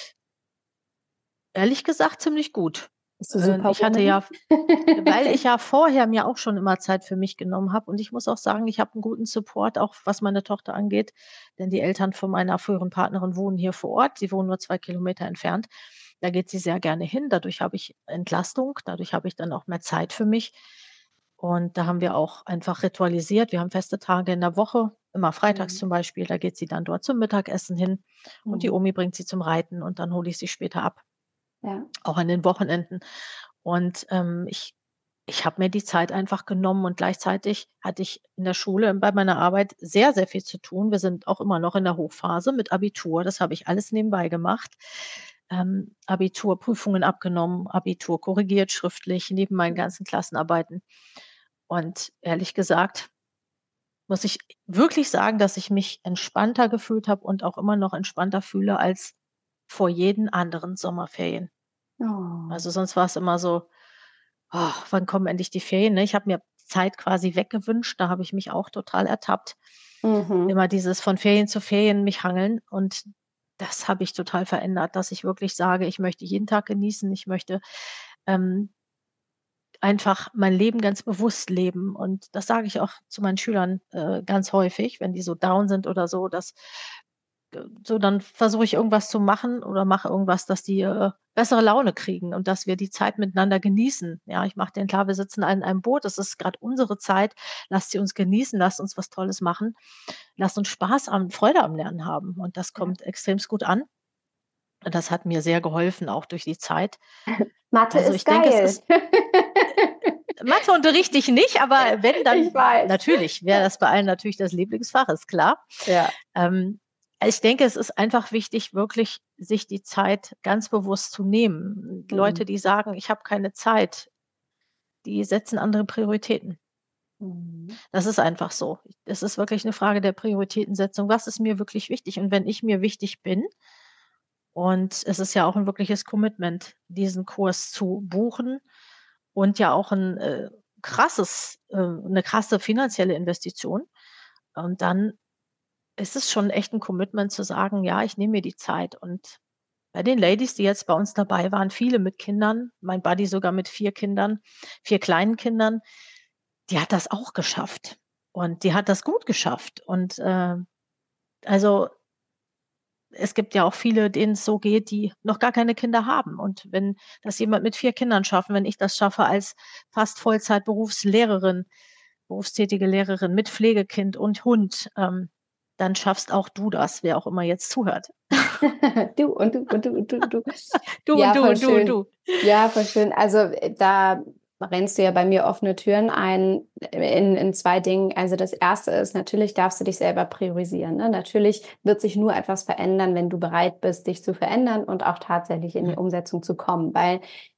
ehrlich gesagt ziemlich gut. Bist du Äh, ich hatte ja, Superwoman? weil ich ja vorher mir auch schon immer Zeit für mich genommen habe, und ich muss auch sagen, ich habe einen guten Support, auch was meine Tochter angeht, denn die Eltern von meiner früheren Partnerin wohnen hier vor Ort. Sie wohnen nur zwei Kilometer entfernt. Da geht sie sehr gerne hin. Dadurch habe ich Entlastung, dadurch habe ich dann auch mehr Zeit für mich. Und da haben wir auch einfach ritualisiert. Wir haben feste Tage in der Woche, immer freitags Mhm. zum Beispiel. Da geht sie dann dort zum Mittagessen hin und die Mhm. Omi bringt sie zum Reiten und dann hole ich sie später ab, Ja. auch an den Wochenenden. Und ähm, ich, ich habe mir die Zeit einfach genommen, und gleichzeitig hatte ich in der Schule bei meiner Arbeit sehr, sehr viel zu tun. Wir sind auch immer noch in der Hochphase mit Abitur. Das habe ich alles nebenbei gemacht. Ähm, Abiturprüfungen abgenommen, Abitur korrigiert schriftlich, neben meinen ganzen Klassenarbeiten. Und ehrlich gesagt muss ich wirklich sagen, dass ich mich entspannter gefühlt habe und auch immer noch entspannter fühle als vor jeden anderen Sommerferien. Oh. Also sonst war es immer so: „Oh, wann kommen endlich die Ferien“, ne? Ich habe mir Zeit quasi weggewünscht, da habe ich mich auch total ertappt. Mhm. Immer dieses von Ferien zu Ferien mich hangeln, und das habe ich total verändert, dass ich wirklich sage, ich möchte jeden Tag genießen. Ich möchte, ähm, einfach mein Leben ganz bewusst leben. Und das sage ich auch zu meinen Schülern, äh, ganz häufig, wenn die so down sind oder so, dass äh, so, dann versuche ich irgendwas zu machen oder mache irgendwas, dass die, äh, bessere Laune kriegen und dass wir die Zeit miteinander genießen. Ja, ich mache denen klar, wir sitzen alle in einem Boot. Das ist gerade unsere Zeit. Lasst sie uns genießen, lasst uns was Tolles machen. Lasst uns Spaß am Freude am Lernen haben. Und das Ja. kommt extremst gut an. Und das hat mir sehr geholfen, auch durch die Zeit. Mathe Also, ist ich denke, es geil. ist Mathe unterrichte ich nicht, aber wenn, dann Ich weiß. natürlich wäre das bei allen natürlich das Lieblingsfach, ist klar. Ja. Ähm, ich denke, es ist einfach wichtig, wirklich sich die Zeit ganz bewusst zu nehmen. Mhm. Leute, die sagen: „Ich habe keine Zeit“, die setzen andere Prioritäten. Mhm. Das ist einfach so. Es ist wirklich eine Frage der Prioritätensetzung. Was ist mir wirklich wichtig? Und wenn ich mir wichtig bin, und es ist ja auch ein wirkliches Commitment, diesen Kurs zu buchen, und ja auch ein äh, krasses äh, 'ne krasse finanzielle Investition. Und dann ist es schon echt ein Commitment zu sagen: „Ja, ich nehme mir die Zeit.“ Und bei den Ladies, die jetzt bei uns dabei waren, viele mit Kindern, mein Buddy sogar mit vier Kindern, vier kleinen Kindern, die hat das auch geschafft. Und die hat das gut geschafft. Und, äh, also es gibt ja auch viele, denen es so geht, die noch gar keine Kinder haben. Und wenn das jemand mit vier Kindern schaffen, wenn ich das schaffe als fast Vollzeit-Berufslehrerin, berufstätige Lehrerin mit Pflegekind und Hund, ähm, dann schaffst auch du das, wer auch immer jetzt zuhört. Du und du und du und du und du. Du und Ja, du voll und du und schön. du. Ja, voll schön. Also, äh, da rennst du ja bei mir offene Türen ein, äh, in in zwei Dingen. Also, das erste ist, natürlich darfst du dich selber priorisieren, ne? Natürlich wird sich nur etwas verändern, wenn du bereit bist, dich zu verändern und auch tatsächlich in die Mhm. Umsetzung zu kommen, weil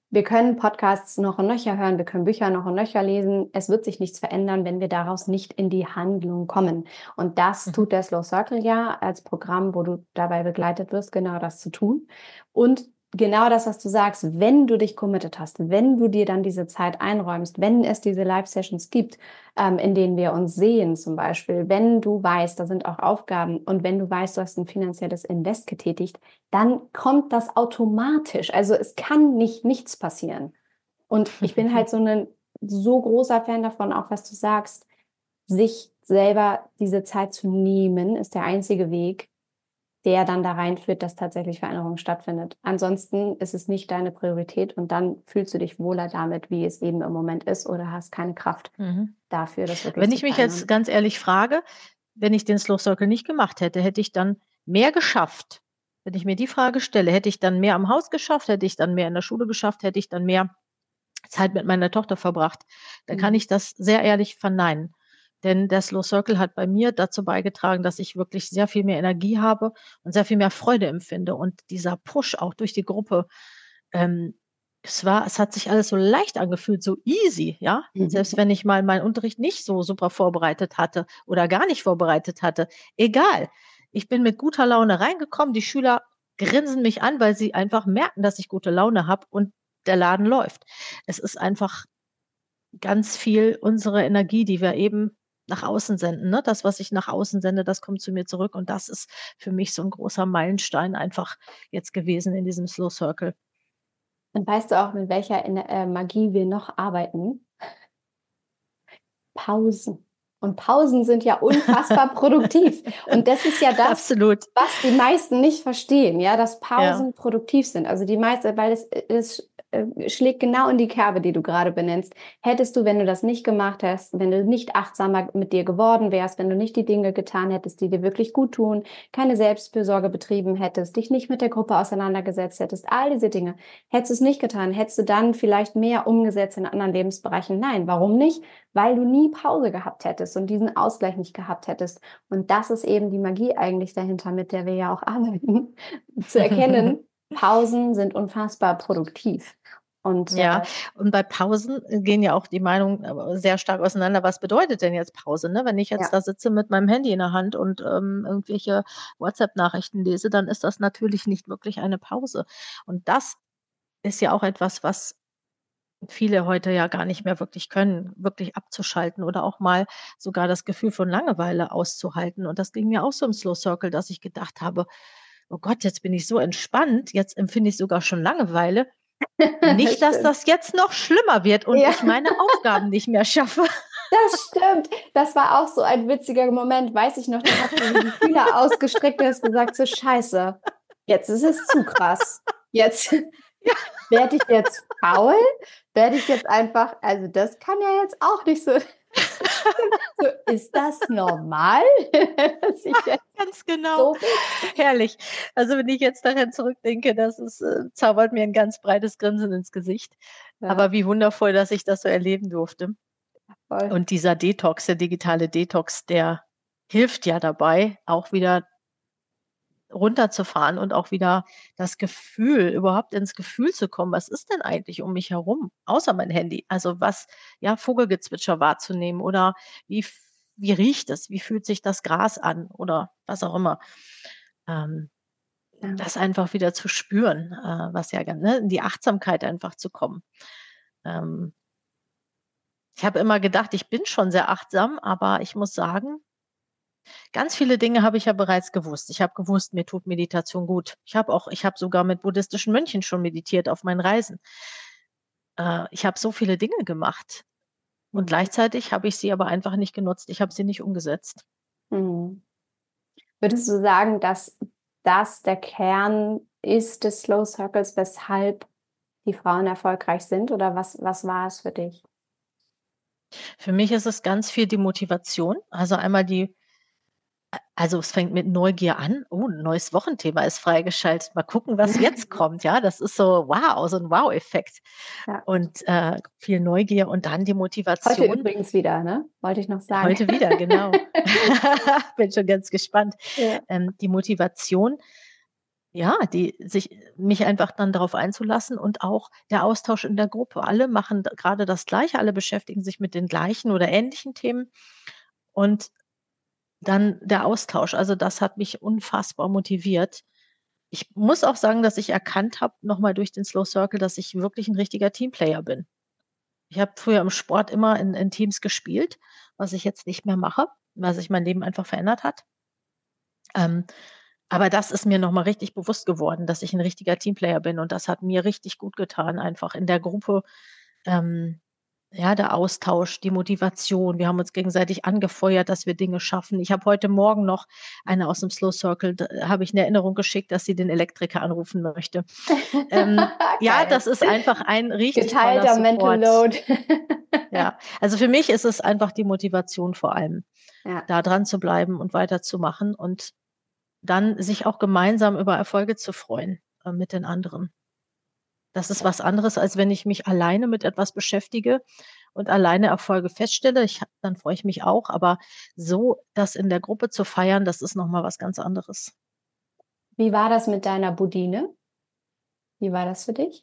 Wir können Podcasts noch und nöcher hören, wir können Bücher noch und nöcher lesen. Es wird sich nichts verändern, wenn wir daraus nicht in die Handlung kommen. Und das Mhm. tut der Slow Circle ja als Programm, wo du dabei begleitet wirst, genau das zu tun. Und genau das, was du sagst, wenn du dich committed hast, wenn du dir dann diese Zeit einräumst, wenn es diese Live-Sessions gibt, ähm, in denen wir uns sehen zum Beispiel, wenn du weißt, da sind auch Aufgaben und wenn du weißt, du hast ein finanzielles Invest getätigt, dann kommt das automatisch. Also es kann nicht nichts passieren. Und ich bin halt so ein so großer Fan davon, auch was du sagst, sich selber diese Zeit zu nehmen, ist der einzige Weg, der dann da reinführt, dass tatsächlich Veränderung stattfindet. Ansonsten ist es nicht deine Priorität und dann fühlst du dich wohler damit, wie es eben im Moment ist oder hast keine Kraft Mhm. dafür, das wirklich Wenn zu ich mich verändern. jetzt ganz ehrlich frage, wenn ich den Slow Circle nicht gemacht hätte, hätte ich dann mehr geschafft? Wenn ich mir die Frage stelle, hätte ich dann mehr am Haus geschafft, hätte ich dann mehr in der Schule geschafft, hätte ich dann mehr Zeit mit meiner Tochter verbracht, dann kann Mhm. ich das sehr ehrlich verneinen. Denn der Slow Circle hat bei mir dazu beigetragen, dass ich wirklich sehr viel mehr Energie habe und sehr viel mehr Freude empfinde. Und dieser Push auch durch die Gruppe, ähm, es war, es hat sich alles so leicht angefühlt, so easy, ja. Selbst wenn ich mal meinen Unterricht nicht so super vorbereitet hatte oder gar nicht vorbereitet hatte, egal. Ich bin mit guter Laune reingekommen. Die Schüler grinsen mich an, weil sie einfach merken, dass ich gute Laune habe und der Laden läuft. Es ist einfach ganz viel unsere Energie, die wir eben nach außen senden. Ne? Das, was ich nach außen sende, das kommt zu mir zurück. Und das ist für mich so ein großer Meilenstein einfach jetzt gewesen in diesem Slow Circle. Und weißt du auch, mit welcher äh, Magie wir noch arbeiten? Pausen. Und Pausen sind ja unfassbar produktiv. Und das ist ja das, Absolut. was die meisten nicht verstehen, ja, dass Pausen Ja. produktiv sind. Also die meisten, weil es, es äh, schlägt genau in die Kerbe, die du gerade benennst. Hättest du, wenn du das nicht gemacht hast, wenn du nicht achtsamer mit dir geworden wärst, wenn du nicht die Dinge getan hättest, die dir wirklich gut tun, keine Selbstfürsorge betrieben hättest, dich nicht mit der Gruppe auseinandergesetzt hättest, all diese Dinge, hättest du es nicht getan, hättest du dann vielleicht mehr umgesetzt in anderen Lebensbereichen? Nein, warum nicht? Weil du nie Pause gehabt hättest und diesen Ausgleich nicht gehabt hättest. Und das ist eben die Magie eigentlich dahinter, mit der wir ja auch arbeiten, zu erkennen, Pausen sind unfassbar produktiv. Und Ja, äh, und bei Pausen gehen ja auch die Meinungen sehr stark auseinander. Was bedeutet denn jetzt Pause? Ne? Wenn ich jetzt ja, da sitze mit meinem Handy in der Hand und ähm, irgendwelche WhatsApp-Nachrichten lese, dann ist das natürlich nicht wirklich eine Pause. Und das ist ja auch etwas, was viele heute ja gar nicht mehr wirklich können, wirklich abzuschalten oder auch mal sogar das Gefühl von Langeweile auszuhalten. Und das ging mir auch so im Slow Circle, dass ich gedacht habe, oh Gott, jetzt bin ich so entspannt, jetzt empfinde ich sogar schon Langeweile. Nicht, dass stimmt. das jetzt noch schlimmer wird und Ja. ich meine Aufgaben nicht mehr schaffe. Das stimmt. Das war auch so ein witziger Moment, weiß ich noch, da hast du die Fühler ausgestreckt, du hast gesagt, so scheiße, jetzt ist es zu krass. Jetzt Ja. werde ich jetzt faul, werde ich jetzt einfach, also das kann ja jetzt auch nicht so, so ist das normal? Dass ich jetzt Ganz genau. so bin? Herrlich. Also wenn ich jetzt daran zurückdenke, das ist, äh, zaubert mir ein ganz breites Grinsen ins Gesicht. Ja, Aber wie wundervoll, dass ich das so erleben durfte. voll. Und dieser Detox, der digitale Detox, der hilft ja dabei, auch wieder runterzufahren und auch wieder das Gefühl, überhaupt ins Gefühl zu kommen, was ist denn eigentlich um mich herum, außer mein Handy? Also was, ja, Vogelgezwitscher wahrzunehmen oder wie, f- wie riecht es, wie fühlt sich das Gras an oder was auch immer. Ähm, Ja. Das einfach wieder zu spüren, äh, was ja, ganz- ne, in die Achtsamkeit einfach zu kommen. Ähm, Ich habe immer gedacht, ich bin schon sehr achtsam, aber ich muss sagen, ganz viele Dinge habe ich ja bereits gewusst. Ich habe gewusst, mir tut Meditation gut. Ich habe auch ich habe sogar mit buddhistischen Mönchen schon meditiert auf meinen Reisen. Äh, ich habe so viele Dinge gemacht und Mhm. gleichzeitig habe ich sie aber einfach nicht genutzt. Ich habe sie nicht umgesetzt. Mhm. Würdest du sagen, dass das der Kern ist des Slow Circles, weshalb die Frauen erfolgreich sind? Oder was, was war es für dich? Für mich ist es ganz viel die Motivation. Also einmal die Also, es fängt mit Neugier an. Oh, 'n neues Wochenthema ist freigeschaltet. Mal gucken, was jetzt kommt, ja? Das ist so wow, so 'n Wow-Effekt. Ja. Und, äh, viel Neugier und dann die Heute Motivation. übrigens wieder, ne? Wollte ich noch sagen. Heute wieder, genau. Bin schon ganz gespannt. Ja. Ähm, die Motivation, ja, die sich mich einfach dann darauf einzulassen und auch der Austausch in der Gruppe. Alle machen d grade das Gleiche, alle beschäftigen sich mit den gleichen oder ähnlichen Themen und dann der Austausch. Also, das hat mich unfassbar motiviert. Ich muss auch sagen, dass ich erkannt habe, noch mal durch den Slow Circle, dass ich wirklich 'n richtiger Teamplayer bin. Ich habe früher im Sport immer in in Teams gespielt, was ich jetzt nicht mehr mache, weil sich mein Leben einfach verändert hat. Ähm, aber das ist mir noch mal richtig bewusst geworden, dass ich 'n richtiger Teamplayer bin und das hat mir richtig gut getan, einfach in der Gruppe, ähm, ja, der Austausch, die Motivation. Wir haben uns gegenseitig angefeuert, dass wir Dinge schaffen. Ich habe heute Morgen noch eine aus dem Slow Circle d habe ich 'ne Erinnerung geschickt, dass sie den Elektriker anrufen möchte. Ähm, ja, Geil. das ist einfach ein richtig toller Geteilter Mental Support. Load. Ja, also, für mich ist es einfach die Motivation vor allem, Ja. da dran zu bleiben und weiterzumachen und dann sich auch gemeinsam über Erfolge zu freuen, äh, mit den anderen. Das ist was anderes, als wenn ich mich alleine mit etwas beschäftige und alleine Erfolge feststelle. Ich ha dann freue ich mich auch, aber so das in der Gruppe zu feiern, das ist noch mal was ganz anderes. Wie war das mit deiner Budine? Wie war das für dich?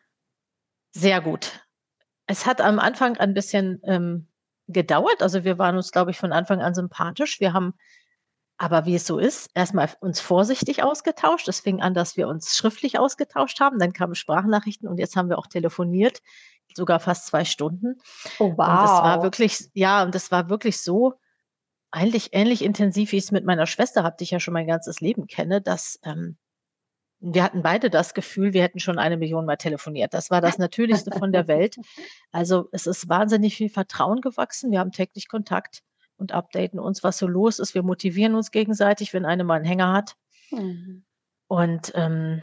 Sehr gut. Es hat am Anfang ein bisschen, ähm, gedauert. Also, wir waren uns, glaube ich, von Anfang an sympathisch. Wir haben aber wie es so ist, erst mal uns vorsichtig ausgetauscht. Es fing an, dass wir uns schriftlich ausgetauscht haben, dann kamen Sprachnachrichten und jetzt haben wir auch telefoniert, sogar fast zwei Stunden. Oh, Und es war wow. wirklich s ja, und es war wirklich so eigentlich ähnlich intensiv, wie ich's mit meiner Schwester habe, die ich ja schon mein ganzes Leben kenne, dass, ähm wir hatten beide das Gefühl, wir hätten schon eine Million Mal telefoniert. Das war das Natürlichste von der Welt. Also, es ist wahnsinnig viel Vertrauen gewachsen. Wir haben täglich Kontakt und updaten uns, was so los ist. Wir motivieren uns gegenseitig, wenn eine mal 'n Hänger hat. Mhm. Und, ähm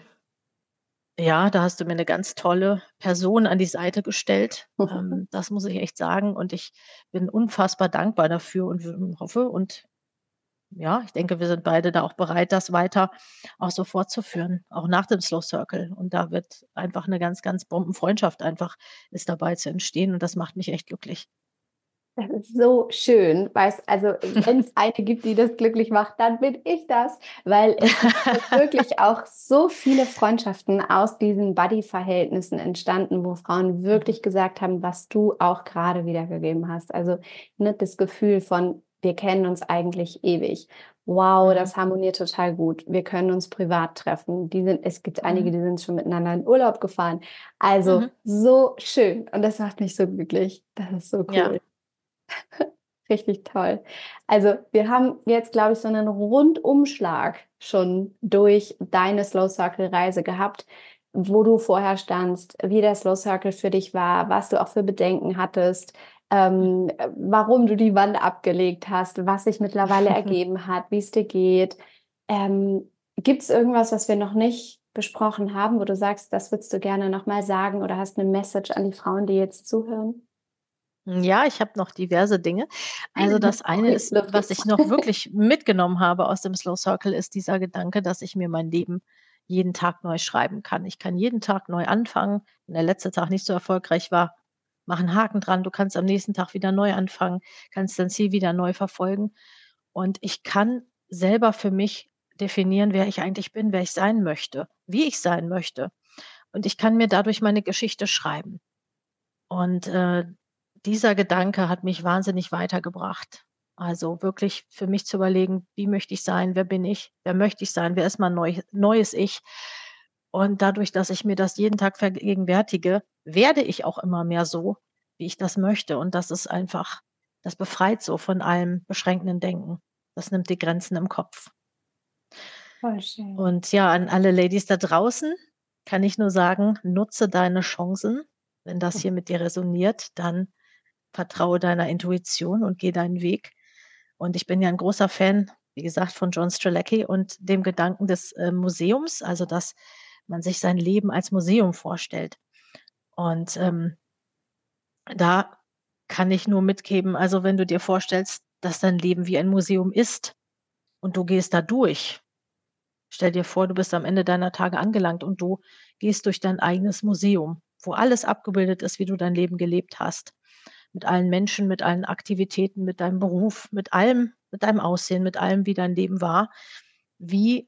ja, da hast du mir 'ne ganz tolle Person an die Seite gestellt. Ähm, das muss ich echt sagen und ich bin unfassbar dankbar dafür und w hoffe und ja, ich denke, wir sind beide da auch bereit, das weiter auch so fortzuführen, auch nach dem Slow Circle. Und da wird einfach 'ne ganz, ganz Bombenfreundschaft einfach ist dabei zu entstehen und das macht mich echt glücklich. Das ist so schön, weißt also, wenn's eine gibt, die das glücklich macht, dann bin ich das, weil es sind wirklich auch so viele Freundschaften aus diesen Buddy-Verhältnissen entstanden, wo Frauen Mhm. wirklich gesagt haben, was du auch grade wiedergegeben hast. Also, ne, das Gefühl von: „Wir kennen uns eigentlich ewig. Wow, Mhm. das harmoniert total gut. Wir können uns privat treffen.“ Die sind es gibt einige, Mhm. die sind schon miteinander in Urlaub gefahren. Also, Mhm. so schön und das macht mich so glücklich. Das ist so cool. Ja. Richtig toll. Also, wir haben jetzt, glaube ich, so 'nen Rundumschlag schon durch deine Slow Circle Reise gehabt, wo du vorher standst, wie der Slow Circle für dich war, was du auch für Bedenken hattest, Mhm. ähm, äh, warum du die Wand abgelegt hast, was sich mittlerweile ergeben hat, wie's dir geht. Ähm, gibt's irgendwas, was wir noch nicht besprochen haben, wo du sagst, das würdest du gerne noch mal sagen oder hast 'ne Message an die Frauen, die jetzt zuhören? Hm, ja, ich habe noch diverse Dinge. Also, das eine Okay, ist, los was geht's. ich noch wirklich mitgenommen habe aus dem Slow Circle, ist dieser Gedanke, dass ich mir mein Leben jeden Tag neu schreiben kann. Ich kann jeden Tag neu anfangen. Wenn der letzte Tag nicht so erfolgreich war, mach 'n Haken dran. Du kannst am nächsten Tag wieder neu anfangen, kannst dein Ziel wieder neu verfolgen. Und ich kann selber für mich definieren, wer ich eigentlich bin, wer ich sein möchte, wie ich sein möchte. Und ich kann mir dadurch meine Geschichte schreiben. Und, äh, dieser Gedanke hat mich wahnsinnig weitergebracht. Also, wirklich für mich zu überlegen: „Wie möchte ich sein? Wer bin ich? Wer möchte ich sein? Wer ist mein neu neues Ich?“ Und dadurch, dass ich mir das jeden Tag vergegenwärtige, werde ich auch immer mehr so, wie ich das möchte. Und das ist einfach das befreit so von allem beschränkenden Denken. Das nimmt die Grenzen im Kopf. Voll schön. Und ja, an alle Ladies da draußen kann ich nur sagen: „Nutze deine Chancen.“ Wenn das hier mit dir resoniert, dann vertraue deiner Intuition und geh deinen Weg. Und ich bin ja 'n großer Fan, wie gesagt, von John Strelecky und dem Gedanken des, äh, Museums, also, dass man sich sein Leben als Museum vorstellt. Und, ähm da kann ich nur mitgeben, also, wenn du dir vorstellst, dass dein Leben wie ein Museum ist und du gehst da durch. Stell dir vor, du bist am Ende deiner Tage angelangt und du gehst durch dein eigenes Museum, wo alles abgebildet ist, wie du dein Leben gelebt hast. Mit allen Menschen, mit allen Aktivitäten, mit deinem Beruf, mit allem mit deinem Aussehen, mit allem, wie dein Leben war. Wie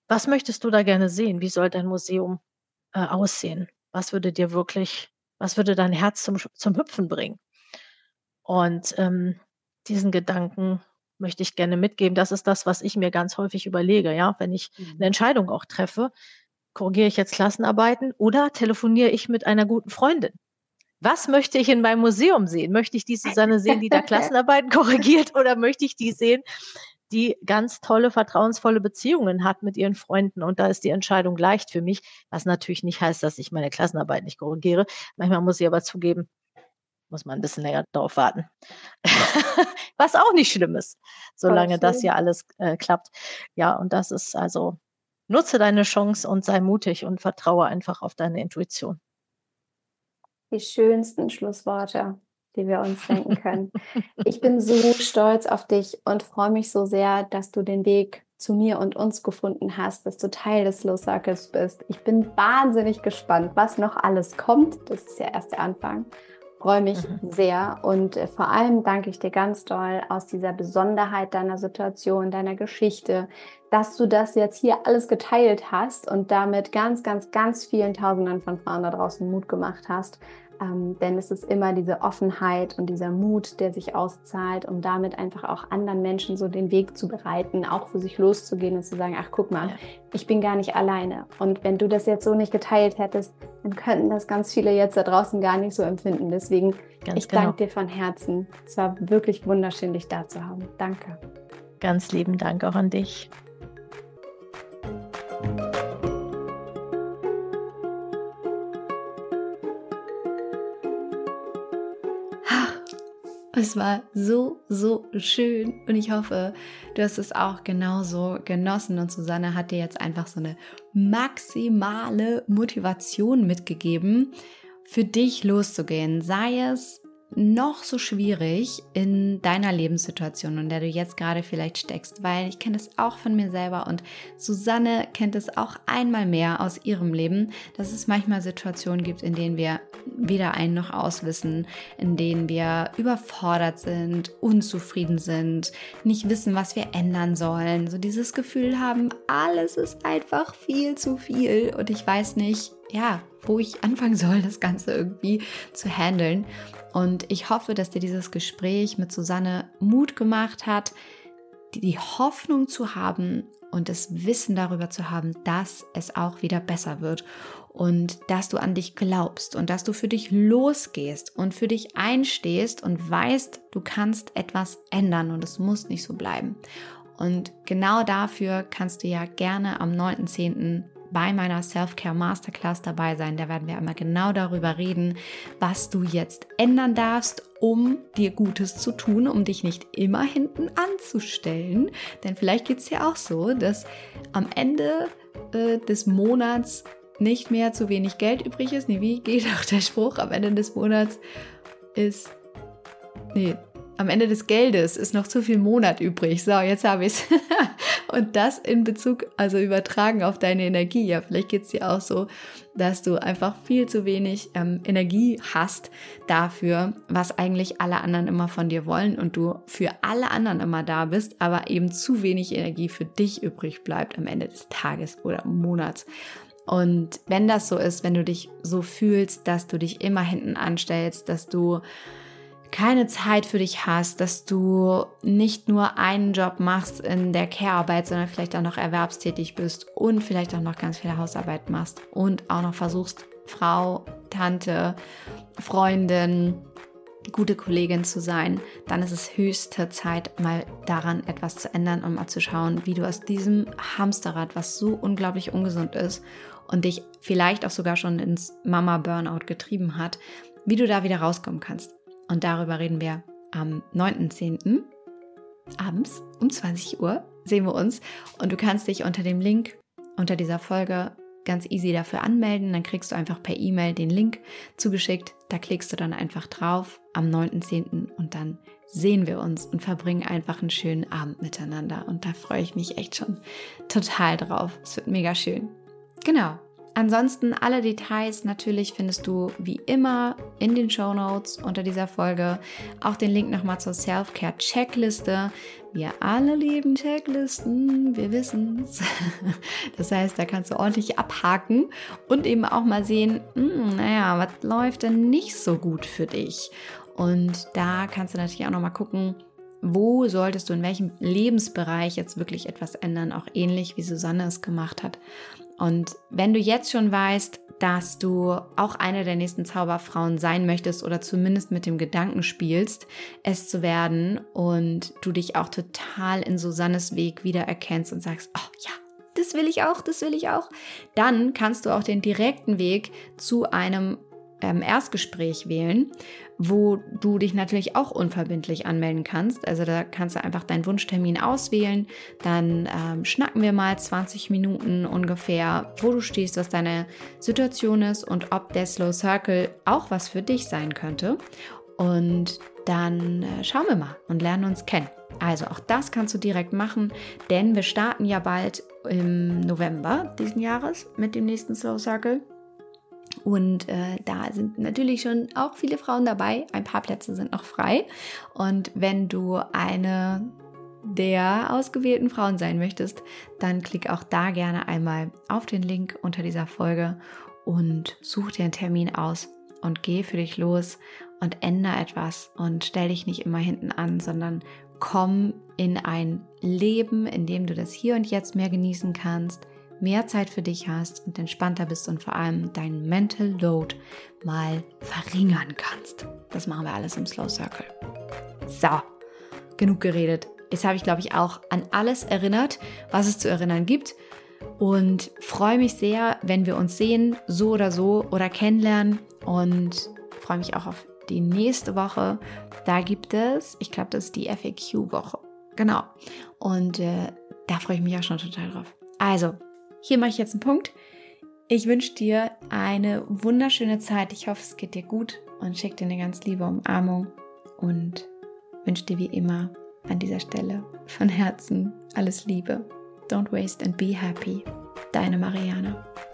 Was möchtest du da gerne sehen? Wie soll dein Museum äh, aussehen? Was würde dir wirklich, was würde dein Herz zum, zum Hüpfen bringen? Und ähm, diesen Gedanken möchte ich gerne mitgeben. Das ist das, was ich mir ganz häufig überlege. Ja, wenn ich eine Mhm. Entscheidung auch treffe, korrigiere ich jetzt Klassenarbeiten oder telefoniere ich mit einer guten Freundin? Was möchte ich in meinem Museum sehen? Möchte ich die Susanne sehen, die da Klassenarbeiten korrigiert, oder möchte ich die sehen, die ganz tolle, vertrauensvolle Beziehungen hat mit ihren Freunden? Und da ist die Entscheidung leicht für mich, was natürlich nicht heißt, dass ich meine Klassenarbeit nicht korrigiere. Manchmal muss ich aber zugeben, muss man ein bisschen länger darauf warten. Was auch nicht schlimm ist, Voll solange das schön. ja alles äh, klappt. Ja, und das ist also, nutze deine Chance und sei mutig und vertraue einfach auf deine Intuition. Die schönsten Schlussworte, die wir uns denken können. Ich bin so stolz auf dich und freue mich so sehr, dass du den Weg zu mir und uns gefunden hast, dass du Teil des Slow Circles bist. Ich bin wahnsinnig gespannt, was noch alles kommt. Das ist ja erst der Anfang. Freue mich Mhm. sehr und äh, vor allem danke ich dir ganz doll aus dieser Besonderheit deiner Situation, deiner Geschichte, dass du das jetzt hier alles geteilt hast und damit ganz, ganz, ganz vielen Tausenden von Frauen da draußen Mut gemacht hast. Ähm, denn es ist immer diese Offenheit und dieser Mut, der sich auszahlt, um damit einfach auch anderen Menschen so den Weg zu bereiten, auch für sich loszugehen und zu sagen, ach guck mal, Ja. ich bin gar nicht alleine. Und wenn du das jetzt so nicht geteilt hättest, dann könnten das ganz viele jetzt da draußen gar nicht so empfinden. Deswegen, Ganz ich genau. danke dir von Herzen. Es war wirklich wunderschön, dich da zu haben. Danke. Ganz lieben Dank auch an dich. Es war so, so schön und ich hoffe, du hast es auch genauso genossen und Susanne hat dir jetzt einfach so eine maximale Motivation mitgegeben, für dich loszugehen, sei es noch so schwierig in deiner Lebenssituation, in der du jetzt gerade vielleicht steckst, weil ich kenne es auch von mir selber und Susanne kennt es auch einmal mehr aus ihrem Leben, dass es manchmal Situationen gibt, in denen wir weder ein noch aus wissen, in denen wir überfordert sind, unzufrieden sind, nicht wissen, was wir ändern sollen, so dieses Gefühl haben, alles ist einfach viel zu viel und ich weiß nicht, ja, wo ich anfangen soll, das Ganze irgendwie zu handeln. Und ich hoffe, dass dir dieses Gespräch mit Susanne Mut gemacht hat, die Hoffnung zu haben und das Wissen darüber zu haben, dass es auch wieder besser wird und dass du an dich glaubst und dass du für dich losgehst und für dich einstehst und weißt, du kannst etwas ändern und es muss nicht so bleiben. Und genau dafür kannst du ja gerne am neunten zehnten bei meiner Self-Care Masterclass dabei sein. Da werden wir einmal genau darüber reden, was du jetzt ändern darfst, um dir Gutes zu tun, um dich nicht immer hinten anzustellen. Denn vielleicht geht es ja auch so, dass am Ende äh, des Monats nicht mehr zu wenig Geld übrig ist. Nee, wie geht auch der Spruch? Am Ende des Monats ist... Nee, am Ende des Geldes ist noch zu viel Monat übrig. So, jetzt habe ich es. Und das in Bezug, also übertragen auf deine Energie. Ja, vielleicht geht es dir auch so, dass du einfach viel zu wenig ähm, Energie hast dafür, was eigentlich alle anderen immer von dir wollen und du für alle anderen immer da bist, aber eben zu wenig Energie für dich übrig bleibt am Ende des Tages oder Monats. Und wenn das so ist, wenn du dich so fühlst, dass du dich immer hinten anstellst, dass du keine Zeit für dich hast, dass du nicht nur einen Job machst in der Care-Arbeit, sondern vielleicht auch noch erwerbstätig bist und vielleicht auch noch ganz viel Hausarbeit machst und auch noch versuchst, Frau, Tante, Freundin, gute Kollegin zu sein, dann ist es höchste Zeit, mal daran etwas zu ändern und mal zu schauen, wie du aus diesem Hamsterrad, was so unglaublich ungesund ist und dich vielleicht auch sogar schon ins Mama-Burnout getrieben hat, wie du da wieder rauskommen kannst. Und darüber reden wir am neunten zehnten abends um zwanzig Uhr, sehen wir uns. Und du kannst dich unter dem Link, unter dieser Folge ganz easy dafür anmelden. Dann kriegst du einfach per E-Mail den Link zugeschickt. Da klickst du dann einfach drauf am neunten zehnten und dann sehen wir uns und verbringen einfach einen schönen Abend miteinander. Und da freue ich mich echt schon total drauf. Es wird mega schön. Genau. Ansonsten alle Details natürlich findest du wie immer in den Shownotes unter dieser Folge. Auch den Link nochmal zur Self-Care-Checkliste. Wir alle lieben Checklisten, wir wissen's. Das heißt, da kannst du ordentlich abhaken und eben auch mal sehen, mh, naja, was läuft denn nicht so gut für dich? Und da kannst du natürlich auch nochmal gucken, wo solltest du in welchem Lebensbereich jetzt wirklich etwas ändern, auch ähnlich wie Susanne es gemacht hat. Und wenn du jetzt schon weißt, dass du auch eine der nächsten Zauberfrauen sein möchtest oder zumindest mit dem Gedanken spielst, es zu werden und du dich auch total in Susannes Weg wiedererkennst und sagst, oh ja, das will ich auch, das will ich auch, dann kannst du auch den direkten Weg zu einem ähm, Erstgespräch wählen, wo du dich natürlich auch unverbindlich anmelden kannst. Also da kannst du einfach deinen Wunschtermin auswählen, dann ähm, schnacken wir mal zwanzig Minuten ungefähr, wo du stehst, was deine Situation ist und ob der Slow Circle auch was für dich sein könnte. Und dann äh, schauen wir mal und lernen uns kennen. Also auch das kannst du direkt machen, denn wir starten ja bald im November diesen Jahres mit dem nächsten Slow Circle. Und äh, da sind natürlich schon auch viele Frauen dabei. Ein paar Plätze sind noch frei. Und wenn du eine der ausgewählten Frauen sein möchtest, dann klick auch da gerne einmal auf den Link unter dieser Folge und such dir einen Termin aus und geh für dich los und ändere etwas und stell dich nicht immer hinten an, sondern komm in ein Leben, in dem du das Hier und Jetzt mehr genießen kannst, mehr Zeit für dich hast und entspannter bist und vor allem deinen Mental Load mal verringern kannst. Das machen wir alles im Slow Circle. So, genug geredet. Jetzt habe ich, glaube ich, auch an alles erinnert, was es zu erinnern gibt und freue mich sehr, wenn wir uns sehen, so oder so oder kennenlernen und freue mich auch auf die nächste Woche. Da gibt es, ich glaube, das ist die F A Q-Woche. Genau. Und äh, da freue ich mich auch schon total drauf. Also, hier mache ich jetzt einen Punkt. Ich wünsche dir eine wunderschöne Zeit. Ich hoffe, es geht dir gut und schicke dir eine ganz liebe Umarmung und wünsche dir wie immer an dieser Stelle von Herzen alles Liebe. Don't waste and be happy. Deine Mariana.